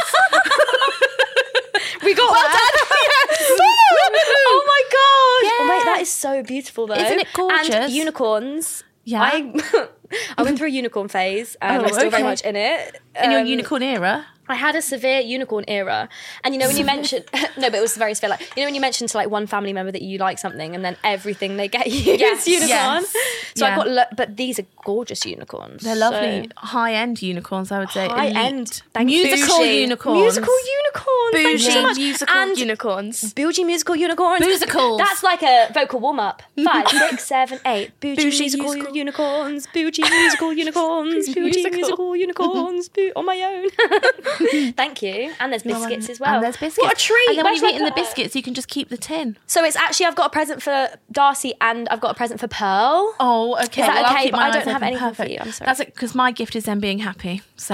S1: We got that. Oh my gosh.
S3: Yeah.
S1: Oh, wait, that is so beautiful though.
S3: Isn't it gorgeous?
S1: And unicorns.
S3: Yeah.
S1: I went through a unicorn phase and
S3: Oh,
S1: I'm still very
S3: okay.
S1: much in it.
S3: In your
S1: Um,
S3: unicorn era.
S1: I had a severe unicorn era. And you know when you mentioned no, but it was very severe. Like you know when you mentioned to like one family member that you like something and then everything they get you
S4: Yes.
S1: is unicorn.
S3: Yes.
S1: So
S3: Yeah.
S1: I've got but these are gorgeous unicorns.
S3: They're lovely, high-end unicorns, I would say.
S1: High
S3: Elite.
S1: end.
S3: Musical
S4: Bougie.
S3: unicorns.
S1: Musical unicorns. Thank you so
S4: Bougie
S1: much.
S4: musical
S1: And
S4: unicorns.
S1: bougie musical unicorns.
S3: Musicals.
S1: That's like a vocal warm up. 5, 6, 7, 8. Bougie,
S4: Bougie
S1: musical
S4: musical.
S1: unicorns. Bougie musical unicorns. Bougie
S3: Musical.
S1: musical unicorns. On my own. Thank you. And there's biscuits as well.
S3: And there's biscuits.
S1: What a treat.
S3: And then
S1: Where
S3: when
S1: should
S3: you've
S1: I
S3: eaten the
S1: put it?
S3: biscuits, you can just keep the tin.
S1: So it's actually I've got a present for Darcy and I've got a present for Pearl.
S3: Oh, okay.
S1: Is that
S3: well, I'll
S1: okay?
S3: keep
S1: But
S3: my
S1: I
S3: eyes
S1: don't have
S3: open.
S1: anything for
S3: Perfect.
S1: you, I'm sorry.
S3: That's it, because my gift is them being happy. So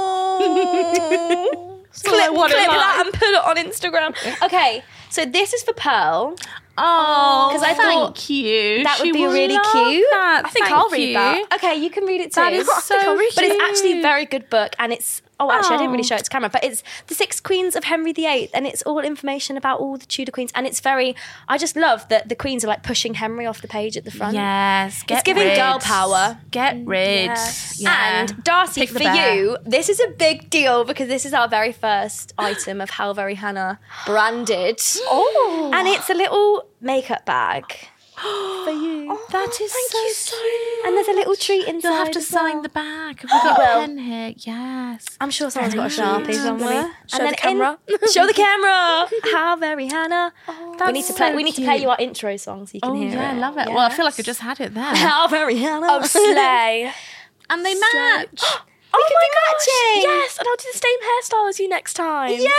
S1: Oh. clip
S3: what it
S1: that
S3: like.
S1: and put it on Instagram. Okay, so this is for Pearl.
S3: Oh,
S1: 'Cause I thought
S3: thank you.
S1: that would
S3: She
S1: be
S3: will
S1: really
S3: love
S1: cute.
S3: that.
S1: I think
S3: Thank
S1: I'll read
S3: you.
S1: that. Okay, you can read it too.
S3: That is so
S1: But it's actually a
S3: cute.
S1: very good book, and it's actually I didn't really
S3: Oh.
S1: show it to camera, but it's the 6 Queens of Henry VIII, and it's all information about all the Tudor queens, and it's very. I just love that the queens are like pushing Henry off the page at the front.
S3: Yes, get
S1: giving
S3: rid.
S1: girl power.
S3: Get rid.
S4: Yes.
S3: Yeah.
S1: And Darcy,
S3: Pick the
S1: for
S3: bear.
S1: you, this is a big deal because this is our very first item of How Very Hannah branded.
S4: Oh.
S1: And it's a little makeup bag for you.
S3: That is so cute.
S1: And there's a little treat inside.
S3: You'll have to
S1: as
S3: sign
S1: well.
S3: the bag. Have we got a
S1: will.
S3: pen here? Yes.
S1: I'm sure someone's got a
S3: Very
S1: Sharpie
S3: cute.
S1: somewhere.
S4: Show the camera.
S1: Show the camera. How Very Hannah. we need to play.
S3: so
S1: We need to play
S3: cute.
S1: you our intro song so you can
S3: Oh,
S1: hear
S3: yeah, I
S1: it.
S3: love it. Well, I feel like I just had it there.
S1: How Very Hannah.
S4: Oh, slay.
S3: And they match.
S1: Oh my gosh.
S4: Yes, and I'll do the same hairstyle as you next time.
S1: Yeah.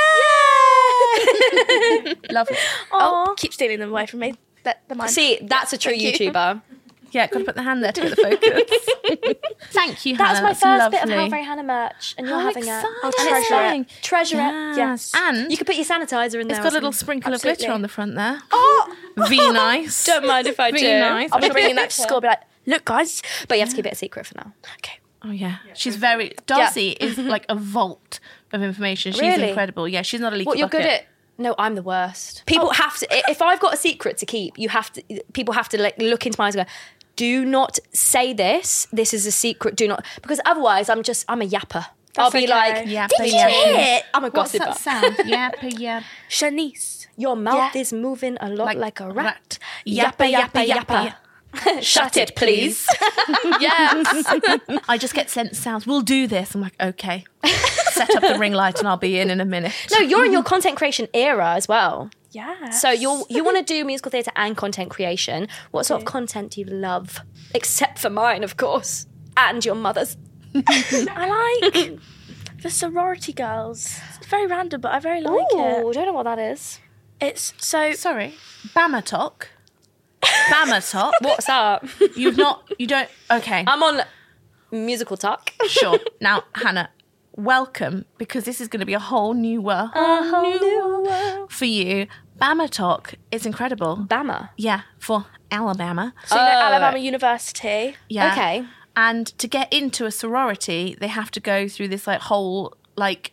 S3: Lovely.
S4: Oh, keep stealing them away from me. They're mine.
S1: See, that's a true
S4: Thank you.
S1: YouTuber.
S3: Yeah, got to put the hand there to get the focus. Thank you,
S1: That's
S3: Hannah.
S1: my first
S3: lovely.
S1: bit of How Very Hannah merch, and you're
S3: How
S1: having
S3: exciting.
S1: it.
S4: I'll
S1: And it's
S4: treasure
S1: fun.
S4: it.
S1: Treasure
S3: Yes.
S1: it. Yes.
S3: And
S1: You could put your sanitizer in there.
S3: it's got a little sprinkle of glitter
S4: Absolutely.
S3: on the front there.
S1: Oh,
S3: V nice.
S1: don't mind if I
S3: Be
S1: do.
S3: nice.
S4: I'll be bringing that to school. I'll be like, look, guys.
S1: But you have to keep it a secret for now.
S4: Okay.
S3: Oh yeah, she's very. Darcy is like a vault of information. She's
S1: Really?
S3: incredible. Yeah, she's not a leaky
S1: What you're
S3: bucket.
S1: good at? No, I'm the worst. People have to. If I've got a secret to keep, you have to. People have to like look into my eyes and go, "Do not say this. This is a secret. Do not," because otherwise, I'm a yapper. I'll be
S4: okay.
S1: like,
S3: Yapper,
S1: "Did you
S3: yapper.
S1: hear?" I'm a
S3: What's
S1: gossiper.
S3: that sound? Yappa yap.
S4: Shanice.
S1: Your mouth
S4: Yeah.
S1: is moving a lot like a rat.
S3: Yappa yappa yappa.
S1: Shut it, please.
S4: Yes.
S3: I just get sent sounds. We'll do this. I'm like, okay. Set up the ring light and I'll be in a minute.
S1: No, you're in your content creation era as well.
S4: Yeah.
S1: So you want to do musical theatre and content creation. What sort of content do you love? Except for mine, of course, and your mother's.
S4: I like the sorority girls. It's very random, but I very like
S1: Ooh,
S4: it.
S1: don't know what that is.
S4: It's so.
S3: Sorry. Bamatok. Bamatok.
S1: What's up?
S3: You don't. Okay.
S1: I'm on musical talk.
S3: Sure. Now, Hannah, welcome, because this is going to be a whole new world. For you. Bamatok is incredible.
S1: Bama.
S3: Yeah, for Alabama.
S4: So you know Alabama University.
S3: Yeah.
S1: Okay.
S3: And to get into a sorority, they have to go through this like whole like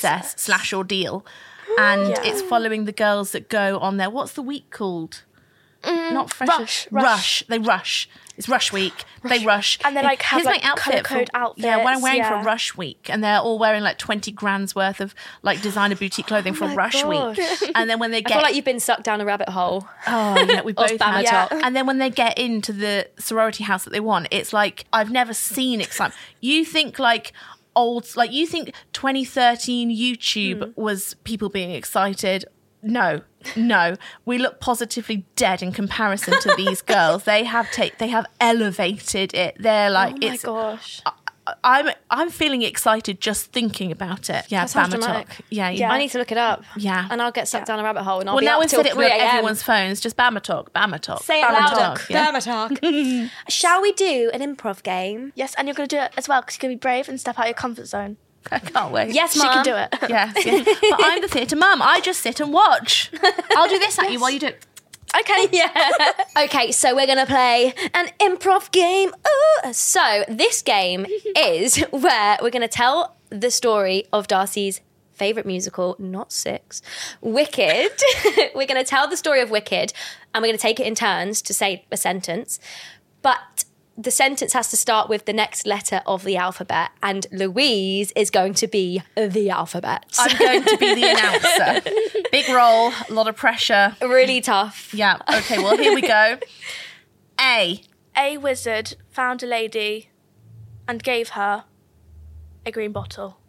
S3: process / ordeal. And
S4: Yeah.
S3: it's following the girls that go on their, what's the week called? Not fresh.
S4: Rush.
S3: They rush. It's Rush Week. They rush.
S4: And they like have
S3: Here's my
S4: like
S3: outfit
S4: colour code outfits.
S3: Yeah, what I'm wearing for
S4: yeah.
S3: Rush Week, and they're all wearing like 20 grand's worth of like designer boutique clothing for
S1: my
S3: Rush
S1: gosh.
S3: Week. And then when they
S1: I
S3: get
S1: feel like you've been sucked down a rabbit hole.
S3: oh yeah, we both
S1: Bama
S3: have.
S1: Talk.
S3: And then when they get into the sorority house that they want, it's like I've never seen excitement. You think like you think 2013 YouTube was people being excited. No. We look positively dead in comparison to these girls. They have elevated it. They're like,
S1: Oh my gosh.
S3: I'm feeling excited just thinking about it. Yeah,
S1: That sounds
S3: Bama
S1: dramatic.
S3: Talk. Yeah.
S4: Yeah.
S1: I need to look it up.
S3: Yeah.
S1: And I'll get sucked down a rabbit hole and I'll
S3: Well,
S1: be
S3: now
S1: up
S3: we've
S1: till
S3: said it
S1: 3
S3: with
S1: a.m.
S3: everyone's phones. Just Bama Talk. Bama Talk.
S1: Say it
S3: Bama
S1: louder.
S3: Talk, yeah.
S1: Bama Talk. Shall we do an improv game?
S4: Yes, and you're going to do it as well because you're going to be brave and step out your comfort zone.
S3: I can't wait.
S1: Yes,
S4: She
S1: Mum.
S4: can do it.
S3: Yes, yes. But I'm the theatre mum. I just sit and watch. I'll do this at you while you do it.
S1: Okay. Yeah. Okay, so we're going to play an improv game. Ooh. So this game is where we're going to tell the story of Darcy's favourite musical, not Six, Wicked. We're going to tell the story of Wicked and we're going to take it in turns to say a sentence. But the sentence has to start with the next letter of the alphabet, and Louise is going to be the alphabet.
S3: I'm going to be the announcer. Big role, a lot of pressure.
S1: Really tough.
S3: Yeah, okay, well, here we go. A.
S4: A wizard found a lady and gave her a green bottle.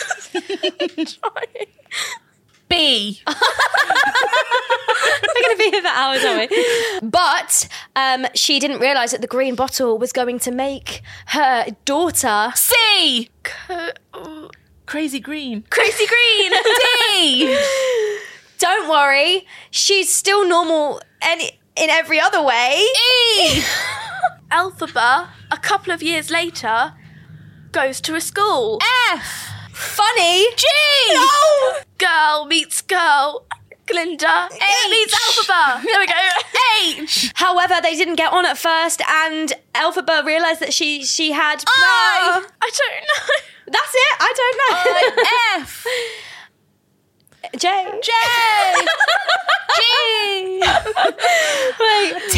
S3: B.
S1: We're going to be here for hours, aren't we? But she didn't realise that the green bottle was going to make her daughter...
S3: C. Crazy Green.
S4: Crazy green.
S3: D.
S1: Don't worry, she's still normal in every other way.
S3: E.
S4: Elphaba, a couple of years later, goes to a school.
S3: F.
S1: Funny.
S3: G.
S1: No!
S4: Girl meets girl. Glinda meets Elphaba. There we go.
S3: H.
S1: However, they didn't get on at first, and Elphaba realised that she had...
S3: I.
S4: I don't know.
S1: That's it. I don't know.
S3: F.
S1: J.
S3: J. G.
S1: Wait.
S3: T.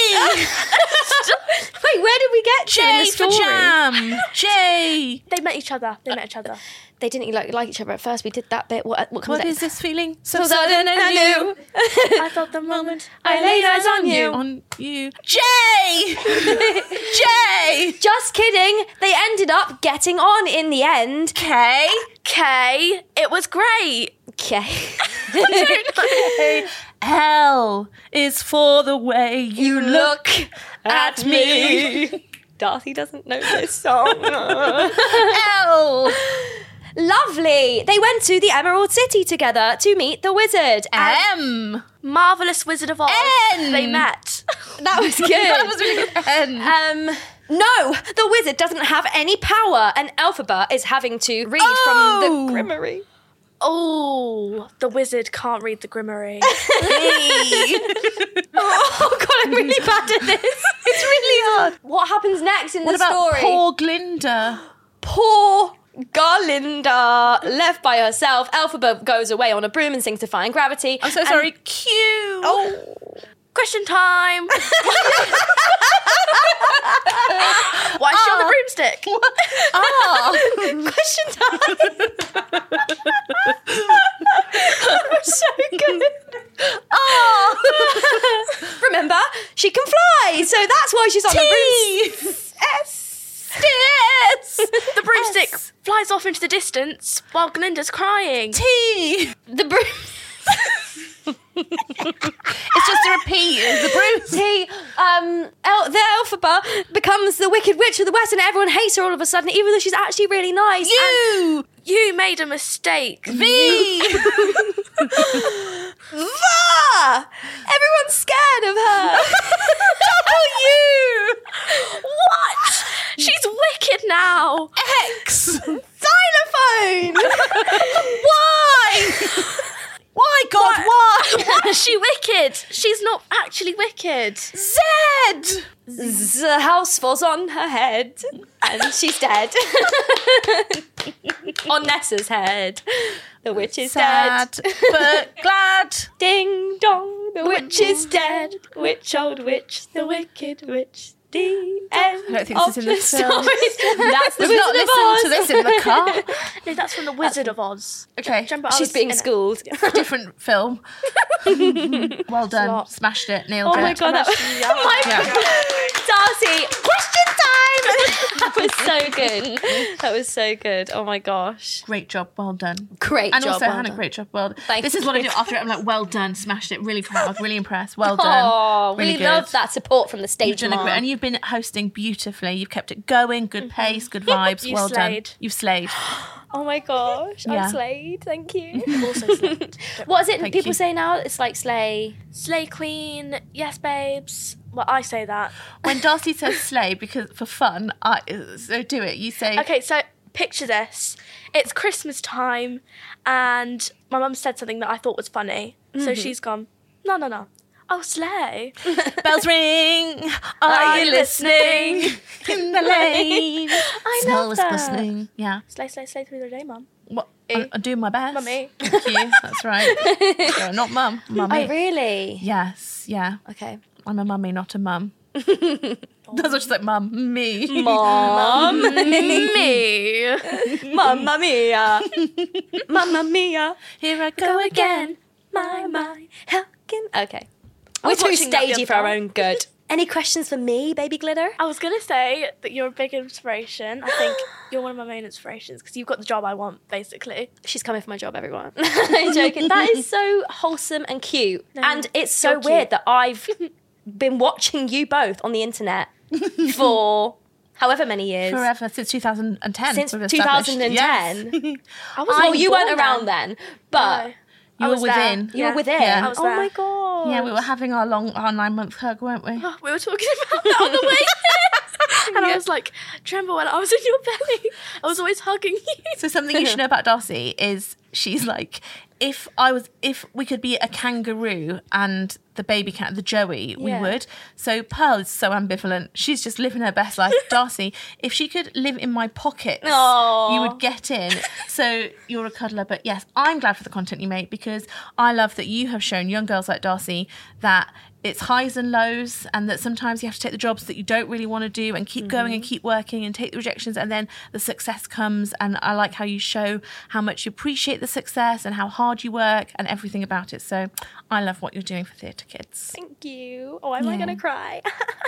S1: Wait, where did we get to in the
S3: J for
S1: story?
S3: jam. J.
S4: They met each other.
S1: They didn't like each other at first. We did that bit. What comes
S3: What
S1: next?
S3: is this feeling?
S1: So sudden and I knew.
S4: I thought the moment
S1: I laid eyes on you.
S3: On you. J. J.
S1: Just kidding. They ended up getting on in the end.
S3: K.
S4: K. It was great.
S1: Okay.
S3: L is for the way you look at me.
S1: Darcy doesn't know this song.
S3: L.
S1: Lovely. They went to the Emerald City together to meet the wizard. And
S3: M.
S4: Marvelous Wizard of Oz.
S3: N.
S4: They met.
S1: that was good.
S3: That was really good. N.
S1: No, the wizard doesn't have any power, and Elphaba is having to read from the Grimmery.
S4: Oh, the wizard can't read the Grimmery.
S1: Oh God, I'm really bad at this. It's really hard. What happens next in
S3: What
S1: the
S3: about
S1: story?
S3: poor Glinda?
S1: Poor Garlinda, left by herself. Elphaba goes away on a broom and sings Defying Gravity.
S3: I'm so sorry. Q.
S1: Oh.
S4: Question time. Why is she on the broomstick?
S1: Question time. That was so good. Remember, she can fly, so that's why she's on the broomstick.
S3: S.
S4: The broomstick flies off into the distance while Glinda's crying.
S3: T.
S1: The broom.
S3: It's just a repeat. The broomstick.
S1: The Elphaba becomes the Wicked Witch of the West, and everyone hates her all of a sudden, even though she's actually really nice.
S3: U.
S4: You made a mistake.
S3: V.
S1: Va! Everyone's scared of her.
S3: W.
S4: What? She's wicked now.
S3: X.
S1: Xylophone.
S3: Y. Why, God, why?
S4: Why is she wicked? She's not actually wicked.
S3: Z.
S1: The house falls on her head, and she's dead. On Nessa's head. The witch is
S3: Sad,
S1: dead.
S3: but glad.
S1: Ding dong. The witch is dead. Witch, old witch, the wicked witch. The end.
S3: I don't think this is in the film.
S1: That's the
S3: We've not
S1: Wizard of
S3: listened
S1: Oz.
S3: to this in the car.
S4: No, that's from The Wizard of Oz.
S3: Okay,
S4: Do you remember I
S1: She's
S4: was
S1: being
S4: in it?
S1: schooled.
S3: different film. Well done.
S4: lot.
S3: Smashed it. Nailed it.
S1: Oh my god, that was Darcy, question time. That was so good. That was so good. Oh my gosh.
S3: Great job. Well done.
S1: Great
S3: And
S1: job.
S3: also,
S1: well
S3: Hannah,
S1: done.
S3: great job. Well done.
S1: Thank
S3: This is what I
S1: you.
S3: do after it. I'm like, well done. Smashed it. Really proud. Really impressed. Well done.
S1: Oh,
S3: Really
S1: we
S3: good.
S1: love that support from the
S3: You've
S1: stage
S3: done a great,
S1: mom.
S3: and you've been hosting beautifully. You've kept it going. Good pace. Good vibes.
S4: You
S3: well
S4: slayed.
S3: done. You've slayed.
S1: Oh my gosh,
S3: Yeah.
S1: I'm slayed. Thank you.
S4: Also slayed.
S1: What is it
S3: Thank
S1: people
S3: you.
S1: say now? It's like slay.
S4: Slay Queen, yes, babes. Well, I say that.
S3: When Darcy says slay, because for fun, so do it. You say,
S4: Okay, so picture this. It's Christmas time, and my mum said something that I thought was funny. So she's gone, no. Oh, slay.
S3: bells ring. Are you listening? In the lane.
S1: I
S3: Snow
S1: love
S3: is
S1: that.
S3: glistening. Yeah.
S4: Slay through the day, mum.
S3: What? I'm doing my best.
S4: Mummy.
S3: Thank you. That's right. So, not mum. Mummy.
S1: Oh really?
S3: Yes. Yeah.
S1: Okay.
S3: I'm a mummy, not a mum. That's what she's like, mum. Me.
S1: Mom.
S4: Me.
S1: Mamma mia. Mamma mia.
S3: Here I go again.
S1: My. How can... Okay.
S4: I
S1: We're
S4: was
S1: too
S4: watching that the
S1: stagey
S4: other
S1: for our
S4: day.
S1: own good. Any questions for me, baby glitter?
S4: I was going to say that you're a big inspiration. I think you're one of my main inspirations because you've got the job I want, basically.
S1: She's coming for my job, everyone. I'm joking. That is so wholesome and cute.
S4: No,
S1: And it's so
S4: you're
S1: weird
S4: cute.
S1: that I've been watching you both on the internet for however many years.
S3: Forever, since 2010.
S1: Since
S3: we've established.
S1: 2010.
S3: Yes.
S4: I was
S1: Well, you
S4: born
S1: weren't around then, but
S4: No.
S3: You
S4: I
S3: were
S4: was there.
S3: within.
S1: you were within.
S3: Yeah.
S4: I was
S1: oh
S4: there.
S1: my god.
S3: Yeah, we were having our 9-month hug, weren't we?
S4: We were talking about that on the way here. And I was like, do you remember when I was in your belly? I was always hugging you.
S3: So something you should know about Darcy is she's like, if we could be a kangaroo and the baby cat, the Joey, we
S1: Yeah.
S3: would. So Pearl is so ambivalent. She's just living her best life. Darcy, if she could live in my pockets,
S1: Aw.
S3: you would get in. So you're a cuddler. But yes, I'm glad for the content you make because I love that you have shown young girls like Darcy that it's highs and lows and that sometimes you have to take the jobs that you don't really want to do and keep going and keep working and take the rejections and then the success comes. And I like how you show how much you appreciate the success and how hard you work and everything about it. So I love what you're doing for theatre kids.
S1: Thank you. Oh, am I
S3: Yeah.
S1: going to cry?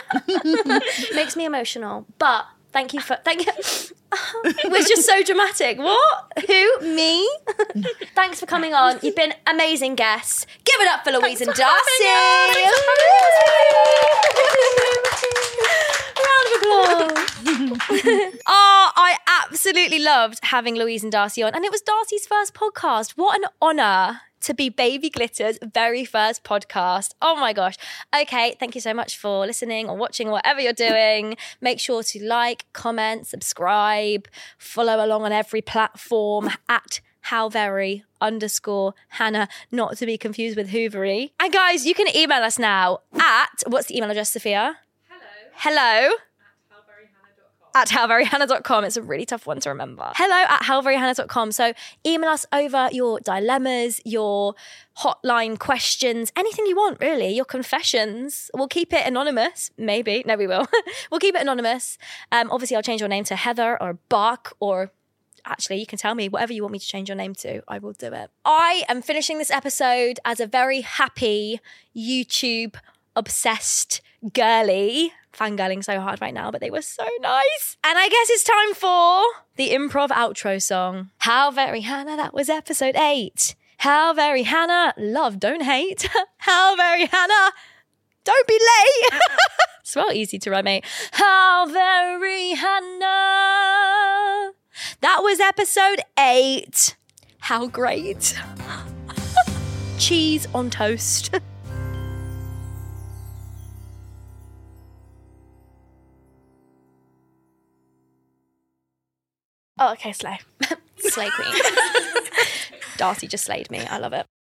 S1: Makes me emotional. But thank you. It was just so dramatic. What? Who? Me? Thanks for coming on. You've been amazing guests. Give it up for Louise and Darcy. Round of applause. Oh, I absolutely loved having Louise and Darcy on. And it was Darcy's first podcast. What an honour to be Baby Glitter's very first podcast. Oh my gosh. Okay, thank you so much for listening or watching or whatever you're doing. Make sure to like, comment, subscribe, follow along on every platform at howvery_Hannah, not to be confused with Hoovery. And guys, you can email us now at, what's the email address, Sophia? Hello. At howveryhannah.com. It's a really tough one to remember. Hello at howveryhannah.com. So email us over your dilemmas, your hotline questions, anything you want, really, your confessions. We'll keep it anonymous. Maybe. No, we will. We'll keep it anonymous. Obviously, I'll change your name to Heather or Buck or... Actually, you can tell me whatever you want me to change your name to. I will do it. I am finishing this episode as a very happy, YouTube-obsessed girly. Fangirling so hard right now, but they were so nice. And I guess it's time for the improv outro song. How very Hannah, that was episode 8. How very Hannah, love, don't hate. How very Hannah, don't be late. It's well easy to rhyme, mate. How very Hannah. That was episode 8. How great. Cheese on toast.
S4: Oh, okay, slay.
S1: Slay queen. Darcy just slayed me. I love it.